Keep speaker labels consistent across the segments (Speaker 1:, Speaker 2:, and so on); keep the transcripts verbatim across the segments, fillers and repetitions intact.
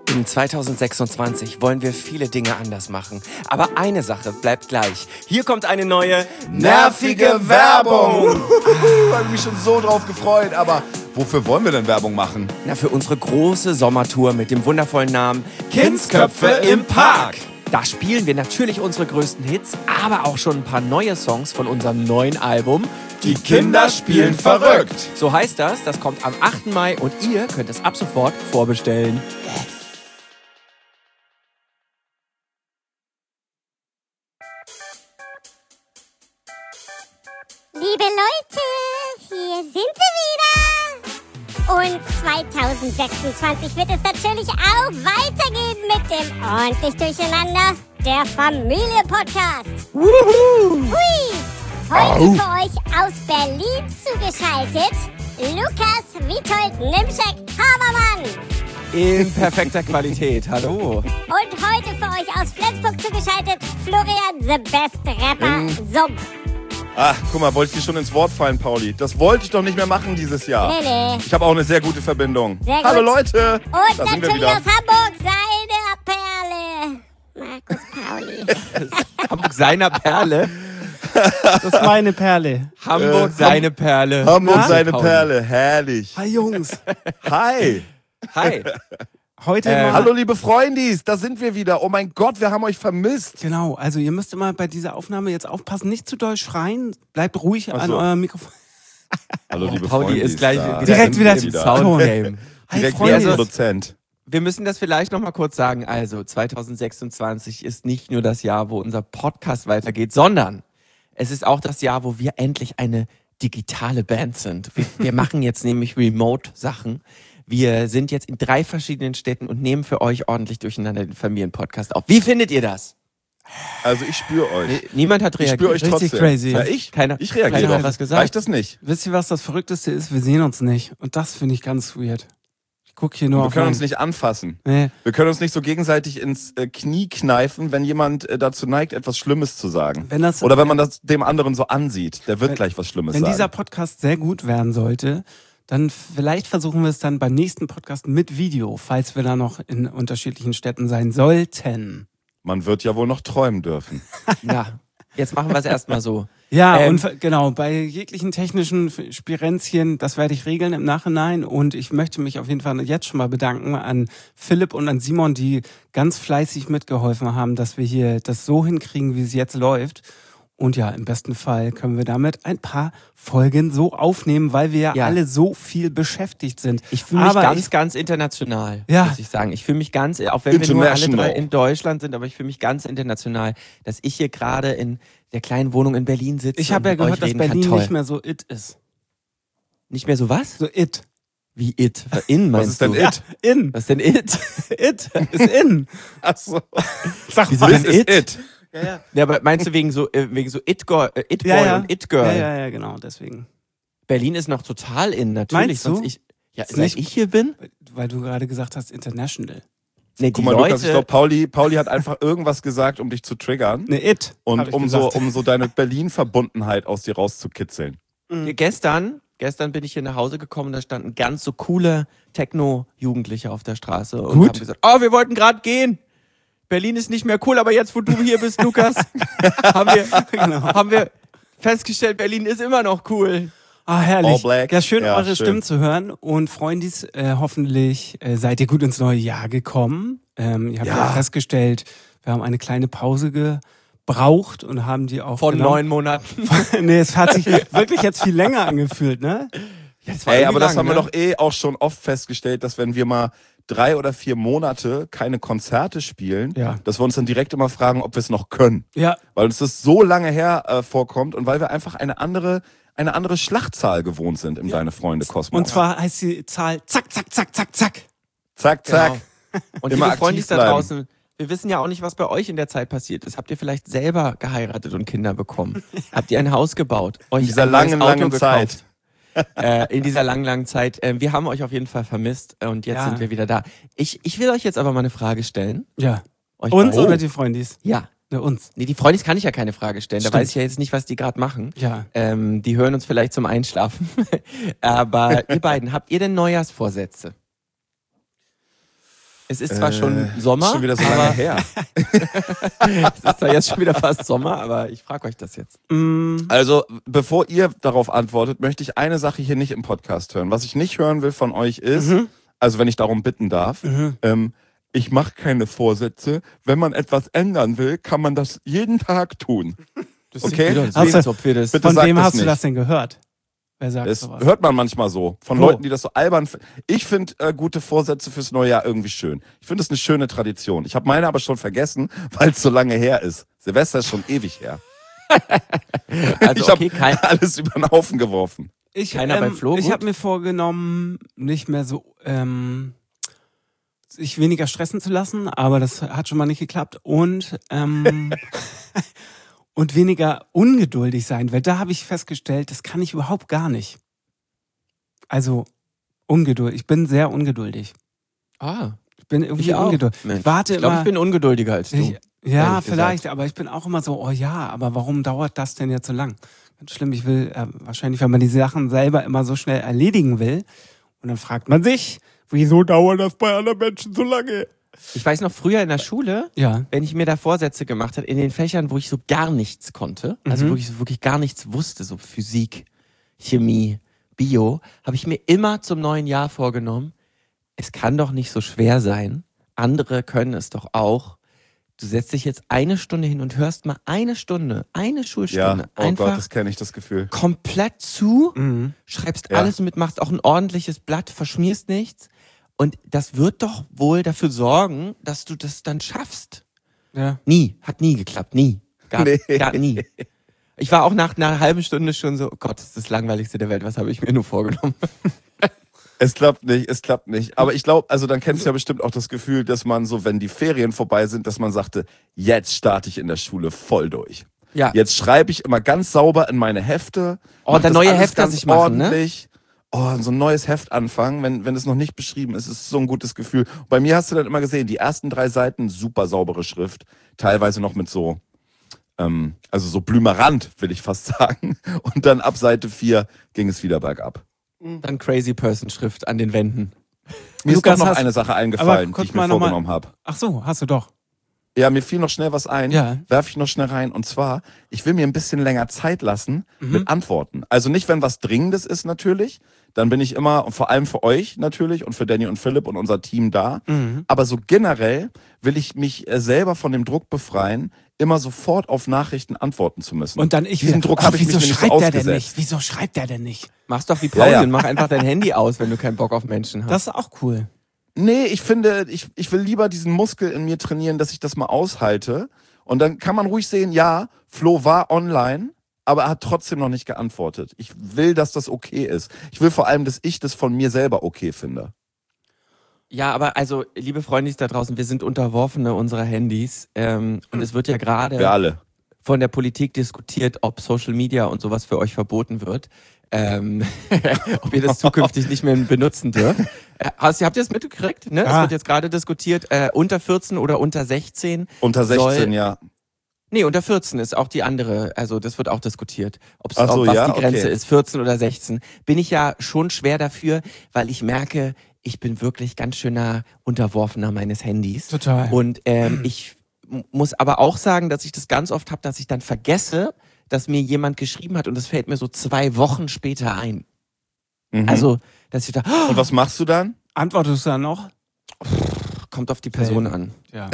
Speaker 1: In zwanzig sechsundzwanzig wollen wir viele Dinge anders machen. Aber eine Sache bleibt gleich. Hier kommt eine neue
Speaker 2: nervige Werbung. Ich habe mich schon so drauf gefreut. Aber wofür wollen wir denn Werbung machen?
Speaker 1: Na, für unsere große Sommertour mit dem wundervollen Namen
Speaker 2: Kindsköpfe im Park.
Speaker 1: Da spielen wir natürlich unsere größten Hits, aber auch schon ein paar neue Songs von unserem neuen Album.
Speaker 2: Die Kinder spielen verrückt.
Speaker 1: So heißt das, das kommt am achten Mai und ihr könnt es ab sofort vorbestellen.
Speaker 3: Liebe Leute, hier sind wir wieder. Und zwanzig sechsundzwanzig wird es natürlich auch weitergehen mit dem Ordentlich Durcheinander, der Familie-Podcast. Hui! Heute
Speaker 2: Au.
Speaker 3: für euch aus Berlin zugeschaltet, Lukas Witold Nimschek-Habermann.
Speaker 1: In perfekter Qualität, hallo.
Speaker 3: Und heute für euch aus Flensburg zugeschaltet, Florian the Best Rapper Sump.
Speaker 2: Ach, guck mal, wollte ich dir schon ins Wort fallen, Pauli. Das wollte ich doch nicht mehr machen dieses Jahr.
Speaker 3: Nee, nee.
Speaker 2: Ich habe auch eine sehr gute Verbindung.
Speaker 3: Sehr gut.
Speaker 2: Hallo Leute.
Speaker 3: Und
Speaker 2: da sind wir
Speaker 3: natürlich
Speaker 2: wieder.
Speaker 3: aus Hamburg, seine Perle, Markus Pauli.
Speaker 1: Hamburg seiner Perle.
Speaker 4: Das ist meine Perle.
Speaker 1: Hamburg
Speaker 2: Äh,
Speaker 1: seine Perle.
Speaker 2: Hamburg
Speaker 1: Na?
Speaker 2: seine
Speaker 1: Pauli.
Speaker 2: Perle, herrlich.
Speaker 4: Hi Jungs.
Speaker 2: Hi.
Speaker 1: Hi.
Speaker 4: Heute
Speaker 1: Äh,
Speaker 4: mal.
Speaker 2: Hallo liebe Freundis, da sind wir wieder. Oh mein Gott, wir haben euch vermisst.
Speaker 4: Genau, also ihr müsst immer bei dieser Aufnahme jetzt aufpassen, nicht zu doll schreien. Bleibt ruhig
Speaker 2: Ach
Speaker 4: an
Speaker 2: so.
Speaker 4: eurem Mikrofon.
Speaker 2: Hallo liebe
Speaker 1: Pauli
Speaker 2: Freundis.
Speaker 1: ist gleich
Speaker 2: da
Speaker 1: wieder
Speaker 4: Direkt
Speaker 2: sind
Speaker 4: wieder
Speaker 2: wir
Speaker 1: im Soundgame.
Speaker 4: Hi
Speaker 2: Direkt
Speaker 4: Freunde.
Speaker 2: wieder Produzent.
Speaker 1: Wir müssen das vielleicht noch mal kurz sagen. Also zwanzig sechsundzwanzig ist nicht nur das Jahr, wo unser Podcast weitergeht, sondern es ist auch das Jahr, wo wir endlich eine digitale Band sind. Wir, wir machen jetzt nämlich Remote-Sachen. Wir sind jetzt in drei verschiedenen Städten und nehmen für euch ordentlich durcheinander den Familienpodcast auf. Wie findet ihr das?
Speaker 2: Also ich spüre euch.
Speaker 1: Nee, Niemand hat
Speaker 2: Ich
Speaker 1: reagiert.
Speaker 2: spüre euch
Speaker 4: Richtig
Speaker 2: trotzdem.
Speaker 4: crazy.
Speaker 2: Ja, ich?
Speaker 1: Keiner,
Speaker 2: Ich reagiere
Speaker 1: keiner
Speaker 2: doch.
Speaker 1: hat was gesagt.
Speaker 2: Reicht das nicht?
Speaker 4: Wisst ihr, was das Verrückteste ist? Wir sehen uns nicht. Und das finde ich ganz weird. Ich gucke hier nur
Speaker 2: Wir
Speaker 4: auf
Speaker 2: können
Speaker 4: mein-
Speaker 2: uns nicht anfassen.
Speaker 4: Nee.
Speaker 2: Wir können uns nicht so gegenseitig ins äh, Knie kneifen, wenn jemand äh, dazu neigt, etwas Schlimmes zu sagen.
Speaker 4: Wenn das,
Speaker 2: Oder wenn man das dem anderen so ansieht. Der wird
Speaker 4: Wenn-
Speaker 2: gleich was Schlimmes
Speaker 4: wenn
Speaker 2: sagen.
Speaker 4: dieser Podcast sehr gut werden sollte, dann vielleicht versuchen wir es dann beim nächsten Podcast mit Video, falls wir da noch in unterschiedlichen Städten sein sollten.
Speaker 2: Man wird ja wohl noch träumen dürfen.
Speaker 1: Ja, jetzt machen wir es erstmal so.
Speaker 4: Ja,
Speaker 1: Ähm,
Speaker 4: und f- genau, bei jeglichen technischen F- Spirenzchen, das werde ich regeln im Nachhinein. Und ich möchte mich auf jeden Fall jetzt schon mal bedanken an Philipp und an Simon, die ganz fleißig mitgeholfen haben, dass wir hier das so hinkriegen, wie es jetzt läuft. Und ja, im besten Fall können wir damit ein paar Folgen so aufnehmen, weil wir ja,
Speaker 1: Ja.
Speaker 4: alle so viel beschäftigt sind.
Speaker 1: Ich fühle mich
Speaker 4: Aber
Speaker 1: ganz,
Speaker 4: ich-
Speaker 1: ganz international,
Speaker 4: Ja.
Speaker 1: muss ich sagen. Ich fühle mich ganz, auch wenn wir nur alle
Speaker 2: International.
Speaker 1: drei in Deutschland sind, aber ich fühle mich ganz international, dass ich hier gerade in der kleinen Wohnung in Berlin sitze.
Speaker 4: Ich habe ja
Speaker 1: und mit
Speaker 4: gehört,
Speaker 1: euch
Speaker 4: dass
Speaker 1: reden
Speaker 4: Berlin
Speaker 1: kann. Toll.
Speaker 4: nicht mehr so it ist.
Speaker 1: Nicht mehr so was?
Speaker 4: So it.
Speaker 1: Wie it? In meinst
Speaker 2: Was ist denn
Speaker 1: du?
Speaker 2: it?
Speaker 4: In.
Speaker 1: Was ist denn it?
Speaker 4: It ist in.
Speaker 2: Achso.
Speaker 4: Sag
Speaker 1: Wieso
Speaker 4: mal.
Speaker 2: This
Speaker 1: denn
Speaker 2: is
Speaker 1: it?
Speaker 2: it.
Speaker 4: Ja, ja.
Speaker 1: Ja, aber meinst du wegen so, äh, wegen so it, Girl, äh, it Boy
Speaker 4: Ja, ja.
Speaker 1: und it Girl?
Speaker 4: Ja, ja, ja, genau, deswegen.
Speaker 1: Berlin ist noch total in, natürlich.
Speaker 4: Meinst du?
Speaker 1: Sonst ich, ja,
Speaker 4: Ist
Speaker 1: seit
Speaker 4: nicht-
Speaker 1: ich hier bin?
Speaker 4: Weil du gerade gesagt hast, international.
Speaker 1: Nee, die
Speaker 2: Guck mal,
Speaker 1: Leute,
Speaker 2: Lukas, ich glaube, Pauli, Pauli hat einfach irgendwas gesagt, um dich zu triggern.
Speaker 4: Ne, it. hab
Speaker 2: Und
Speaker 4: ich
Speaker 2: um so,
Speaker 4: gesagt.
Speaker 2: um so deine Berlin-Verbundenheit aus dir rauszukitzeln.
Speaker 1: Gestern, gestern bin ich hier nach Hause gekommen, da standen ganz so coole Techno-Jugendliche auf der Straße und
Speaker 4: Gut.
Speaker 1: haben gesagt, oh, wir wollten gerade gehen. Berlin ist nicht mehr cool, aber jetzt, wo du hier bist, Lukas, haben, wir,
Speaker 4: Genau.
Speaker 1: haben wir festgestellt, Berlin ist immer noch cool.
Speaker 4: Ah, herrlich.
Speaker 2: All black.
Speaker 4: Ja, schön,
Speaker 2: Ja,
Speaker 4: eure
Speaker 2: schön.
Speaker 4: Stimmen zu hören. Und Freundis, äh, hoffentlich äh, seid ihr gut ins neue Jahr gekommen. Ähm, ihr habt ja.
Speaker 2: Ja.
Speaker 4: festgestellt, wir haben eine kleine Pause gebraucht und haben die auch
Speaker 1: Von
Speaker 4: genommen.
Speaker 1: neun Monaten.
Speaker 4: Nee, es hat sich wirklich jetzt viel länger angefühlt, ne?
Speaker 1: Das war
Speaker 2: Ey,
Speaker 1: irgendwie
Speaker 2: aber das
Speaker 1: lang,
Speaker 2: haben wir
Speaker 1: ne?
Speaker 2: doch eh auch schon oft festgestellt, dass wenn wir mal drei oder vier Monate keine Konzerte spielen,
Speaker 4: Ja.
Speaker 2: dass wir uns dann direkt immer fragen, ob wir es noch können.
Speaker 4: Ja,
Speaker 2: Weil uns das so lange her äh, vorkommt und weil wir einfach eine andere, eine andere Schlachtzahl gewohnt sind im Deine Freunde Kosmos.
Speaker 4: und zwar heißt die Zahl zack, zack, zack, zack, zack.
Speaker 2: zack, zack.
Speaker 1: Genau. Und
Speaker 2: Immer
Speaker 1: liebe Freunde
Speaker 2: aktiv
Speaker 1: da
Speaker 2: bleiben.
Speaker 1: draußen, wir wissen ja auch nicht, was bei euch in der Zeit passiert ist. Habt ihr vielleicht selber geheiratet und Kinder bekommen? Habt ihr ein Haus gebaut? Euch
Speaker 2: In dieser
Speaker 1: ein neues
Speaker 2: langen,
Speaker 1: Auto
Speaker 2: langen
Speaker 1: gekauft?
Speaker 2: Zeit.
Speaker 1: äh, in dieser langen, langen Zeit. Äh, wir haben euch auf jeden Fall vermisst äh, und jetzt
Speaker 4: Ja.
Speaker 1: sind wir wieder da. Ich, ich will euch jetzt aber mal eine Frage stellen.
Speaker 4: Ja.
Speaker 1: Euch
Speaker 4: Uns
Speaker 1: beiden.
Speaker 4: oder die Freundis?
Speaker 1: Ja.
Speaker 4: Ne, uns.
Speaker 1: Nee, die Freundis kann ich ja keine Frage stellen. Da
Speaker 4: Stimmt.
Speaker 1: weiß ich ja jetzt nicht, was die gerade machen.
Speaker 4: Ja.
Speaker 1: Ähm, die hören uns vielleicht zum Aber ihr beiden, habt ihr denn Neujahrsvorsätze? Es ist zwar
Speaker 2: Äh,
Speaker 1: schon Sommer,
Speaker 2: Schon wieder so lange
Speaker 1: aber
Speaker 2: her.
Speaker 1: es ist zwar jetzt schon wieder fast Sommer, aber ich frage euch das jetzt.
Speaker 4: Mm,
Speaker 2: Also, bevor ihr darauf antwortet, möchte ich eine Sache hier nicht im Podcast hören. Was ich nicht hören will von euch ist,
Speaker 4: Mhm.
Speaker 2: also wenn ich darum bitten darf,
Speaker 4: Mhm.
Speaker 2: ähm, ich mache keine Vorsätze. Wenn man etwas ändern will, kann man das jeden Tag tun.
Speaker 1: Das
Speaker 2: Okay.
Speaker 1: sieht wieder so,
Speaker 4: Also,
Speaker 1: als ob wir das...
Speaker 2: bitte
Speaker 4: Von
Speaker 2: sag
Speaker 4: wem
Speaker 2: das
Speaker 4: hast du
Speaker 2: nicht.
Speaker 4: das denn gehört? Wer sagt
Speaker 2: Das
Speaker 4: sowas?
Speaker 2: hört man manchmal so. Von
Speaker 4: Wo?
Speaker 2: Leuten, die das so albern finden. Ich finde äh, gute Vorsätze fürs neue Jahr irgendwie schön. Ich finde es eine schöne Tradition. Ich habe meine aber schon vergessen, weil es so lange her ist. Silvester ist schon ewig her.
Speaker 1: Also
Speaker 2: ich
Speaker 1: okay,
Speaker 2: habe
Speaker 1: kein,
Speaker 2: alles über den Haufen geworfen.
Speaker 4: Ich,
Speaker 1: Keiner bei
Speaker 4: ähm,
Speaker 1: Flo,
Speaker 4: ich
Speaker 1: gut?
Speaker 4: habe mir vorgenommen, nicht mehr so ähm, sich weniger stressen zu lassen, aber das hat schon mal nicht geklappt. Und ähm, und weniger ungeduldig sein, weil da habe ich festgestellt, das kann ich überhaupt gar nicht. Also ungeduldig. Ich bin sehr ungeduldig.
Speaker 1: ah,
Speaker 4: Ich bin irgendwie
Speaker 1: ich auch.
Speaker 4: ungeduldig.
Speaker 1: Mensch,
Speaker 4: Ich warte
Speaker 1: ich glaube,
Speaker 4: immer.
Speaker 1: ich bin ungeduldiger als du.
Speaker 4: Ich, ja,
Speaker 1: ehrlich
Speaker 4: vielleicht,
Speaker 1: gesagt.
Speaker 4: aber ich bin auch immer so, oh ja, aber warum dauert das denn jetzt so lang? Ganz schlimm, ich will, äh, wahrscheinlich, wenn man die Sachen selber immer so schnell erledigen will. Und dann fragt man sich, wieso dauert das bei anderen Menschen so lange?
Speaker 1: Ich weiß noch, früher in der Schule,
Speaker 4: Ja.
Speaker 1: wenn ich mir da Vorsätze gemacht habe, in den Fächern, wo ich so gar nichts konnte, also
Speaker 4: Mhm.
Speaker 1: wo ich so wirklich gar nichts wusste, so Physik, Chemie, Bio, habe ich mir immer zum neuen Jahr vorgenommen, es kann doch nicht so schwer sein, andere können es doch auch. Du setzt dich jetzt eine Stunde hin und hörst mal eine Stunde, eine
Speaker 2: Ja,
Speaker 1: Schulstunde,
Speaker 2: oh
Speaker 1: einfach
Speaker 2: Gott, das kenne ich, das Gefühl.
Speaker 1: komplett zu,
Speaker 4: Mhm.
Speaker 1: schreibst
Speaker 2: Ja.
Speaker 1: alles mit, machst auch ein ordentliches Blatt, verschmierst nichts. Und das wird doch wohl dafür sorgen, dass du das dann schaffst.
Speaker 4: Ja.
Speaker 1: Nie, hat nie geklappt, nie. Gar,
Speaker 2: Nee.
Speaker 1: gar nie. Ich war auch nach einer halben Stunde schon so, oh Gott, das ist das Langweiligste der Welt, was habe ich mir nur vorgenommen?
Speaker 2: Es klappt nicht, es klappt nicht. Aber ich glaube, also dann kennst du ja bestimmt auch das Gefühl, dass man so, wenn die Ferien vorbei sind, dass man sagte, jetzt starte ich in der Schule voll durch.
Speaker 1: Ja.
Speaker 2: Jetzt schreibe ich immer ganz sauber in meine Hefte.
Speaker 1: Oh,
Speaker 2: mach
Speaker 1: der
Speaker 2: das
Speaker 1: neue
Speaker 2: alles
Speaker 1: Hefter
Speaker 2: ganz
Speaker 1: sich machen, ne?
Speaker 2: ordentlich. Oh, so ein neues Heft anfangen, wenn, wenn es noch nicht beschrieben ist, ist so ein gutes Gefühl. Bei mir hast du dann immer gesehen, die ersten drei Seiten, super saubere Schrift, teilweise noch mit so, ähm, also so Blümerand, will ich fast sagen. Und dann ab Seite vier ging es wieder bergab.
Speaker 1: Dann Crazy Person Schrift an den Wänden.
Speaker 2: Mir
Speaker 4: Lukas,
Speaker 2: ist doch noch
Speaker 4: hast-
Speaker 2: eine Sache
Speaker 4: aber
Speaker 2: eingefallen, die
Speaker 4: kurz
Speaker 2: ich mir
Speaker 4: mal noch mal-
Speaker 2: vorgenommen habe.
Speaker 4: Ach so, hast du doch.
Speaker 2: Ja, mir fiel noch schnell was ein.
Speaker 4: Ja.
Speaker 2: Werfe ich noch schnell rein. Und zwar, ich will mir ein bisschen länger Zeit lassen
Speaker 4: Mhm.
Speaker 2: mit Antworten. Also nicht, wenn was Dringendes ist natürlich. Dann bin ich immer, und vor allem für euch natürlich und für Danny und Philipp und unser Team da.
Speaker 4: Mhm.
Speaker 2: Aber so generell will ich mich äh, selber von dem Druck befreien, immer sofort auf Nachrichten antworten zu müssen.
Speaker 4: Und dann ich
Speaker 2: Diesen
Speaker 4: wieder,
Speaker 2: Druck
Speaker 4: oh,
Speaker 2: habe ich mich
Speaker 4: wieso
Speaker 2: nämlich so
Speaker 4: schreibt der denn
Speaker 2: ausgesetzt.
Speaker 4: nicht? Wieso schreibt der denn nicht?
Speaker 1: Mach's doch wie Paul
Speaker 2: Ja, ja.
Speaker 1: und mach einfach dein Handy aus, wenn du keinen Bock auf Menschen hast.
Speaker 4: Das ist auch cool.
Speaker 2: Nee, ich finde, ich, ich will lieber diesen Muskel in mir trainieren, dass ich das mal aushalte. Und dann kann man ruhig sehen, ja, Flo war online, aber er hat trotzdem noch nicht geantwortet. Ich will, dass das okay ist. Ich will vor allem, dass ich das von mir selber okay finde.
Speaker 1: Ja, aber also, liebe Freundis da draußen, wir sind Unterworfene unserer Handys. Ähm, und es wird ja gerade
Speaker 2: Wir alle.
Speaker 1: von der Politik diskutiert, ob Social Media und sowas für euch verboten wird. Ähm, ob ihr das zukünftig nicht mehr benutzen dürft. Äh, hast, habt ihr das mitgekriegt? Ne? Es
Speaker 4: Ja.
Speaker 1: wird jetzt gerade diskutiert, äh, unter vierzehn oder unter sechzehn.
Speaker 2: Unter sechzehn,
Speaker 1: Soll-
Speaker 2: ja.
Speaker 1: Nee, unter vierzehn ist auch die andere, also das wird auch diskutiert, ob's,
Speaker 2: Ach so,
Speaker 1: ob was
Speaker 2: ja?
Speaker 1: die Grenze
Speaker 2: Okay.
Speaker 1: ist, vierzehn oder sechzehn. Bin ich ja schon schwer dafür, weil ich merke, ich bin wirklich ganz schöner Unterworfener meines Handys.
Speaker 4: Total.
Speaker 1: Und ähm, ich m- muss aber auch sagen, dass ich das ganz oft habe, dass ich dann vergesse, dass mir jemand geschrieben hat und das fällt mir so zwei Wochen später ein.
Speaker 2: Mhm.
Speaker 1: Also, dass ich da,
Speaker 2: Und was machst du dann?
Speaker 4: Antwortest du dann noch?
Speaker 1: kommt auf die Person
Speaker 4: Selten.
Speaker 1: an.
Speaker 4: Ja.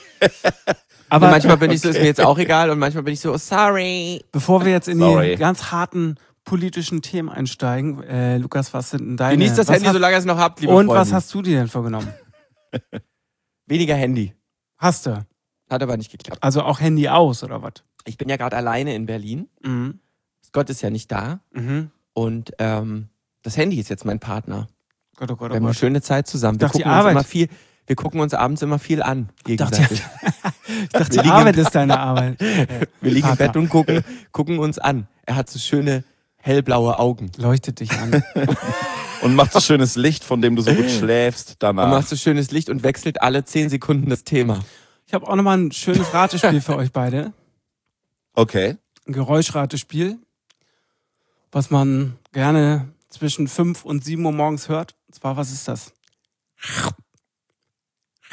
Speaker 1: Aber
Speaker 4: Aber
Speaker 1: manchmal bin ich so, ist mir jetzt auch egal und manchmal bin ich so, oh, sorry.
Speaker 4: bevor wir jetzt in
Speaker 2: Sorry.
Speaker 4: die ganz harten politischen Themen einsteigen, äh, Lukas, was sind denn deine?
Speaker 1: Genießt das
Speaker 4: was
Speaker 1: Handy,
Speaker 4: hast,
Speaker 1: solange ihr es noch habt, liebe
Speaker 4: Und
Speaker 1: Freunde.
Speaker 4: was hast du dir denn vorgenommen?
Speaker 1: Weniger Handy.
Speaker 4: Hast du?
Speaker 1: Hat aber nicht geklappt.
Speaker 4: Also auch Handy aus, oder was?
Speaker 1: Ich bin ja gerade alleine in Berlin.
Speaker 4: Mhm.
Speaker 1: Gott ist ja nicht da.
Speaker 4: Mhm.
Speaker 1: Und ähm, das Handy ist jetzt mein Partner.
Speaker 4: Gott, oh Gott,
Speaker 1: Wir
Speaker 4: oh
Speaker 1: haben eine
Speaker 4: Gott.
Speaker 1: schöne Zeit zusammen. Wir
Speaker 4: dachte, die
Speaker 1: gucken, uns
Speaker 4: Arbeit.
Speaker 1: immer viel, wir gucken uns abends immer viel an. Gegenseitig.
Speaker 4: Ich dachte,
Speaker 1: Wir
Speaker 4: die
Speaker 1: liegen
Speaker 4: Arbeit
Speaker 1: im-
Speaker 4: ist deine Arbeit.
Speaker 1: Wir liegen im
Speaker 4: Partner.
Speaker 1: Bett und gucken, gucken uns an. Er hat so schöne hellblaue Augen.
Speaker 4: Leuchtet dich an.
Speaker 2: Und macht so schönes Licht, von dem du so gut schläfst
Speaker 1: Und
Speaker 2: danach.
Speaker 1: macht so schönes Licht und wechselt alle zehn Sekunden das Thema.
Speaker 4: Ich habe auch nochmal ein schönes Ratespiel für euch beide.
Speaker 2: Okay.
Speaker 4: Ein Geräuschratespiel, was man gerne zwischen fünf und sieben Uhr morgens hört. Und zwar, was ist das?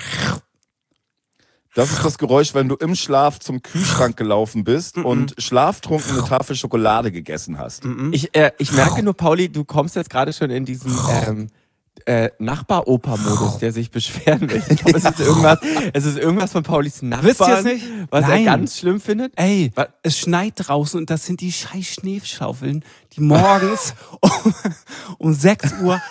Speaker 2: Das ist das Geräusch, wenn du im Schlaf zum Kühlschrank gelaufen bist
Speaker 4: Mm-mm.
Speaker 2: und schlaftrunken eine Tafel Schokolade gegessen hast.
Speaker 4: Mhm.
Speaker 1: Ich, äh, ich merke nur, Pauli, du kommst jetzt gerade schon in diesen ähm, äh, Nachbar-Opa-Modus, der sich beschweren will. Ich glaube, es ist irgendwas, es ist irgendwas von Paulis Nachbarn,
Speaker 4: Wisst ihr es nicht?
Speaker 1: was
Speaker 4: Nein.
Speaker 1: er ganz schlimm findet.
Speaker 4: Ey,
Speaker 1: Was?
Speaker 4: es schneit draußen und das sind die scheiß Schneeschaufeln, die morgens um, um sechs Uhr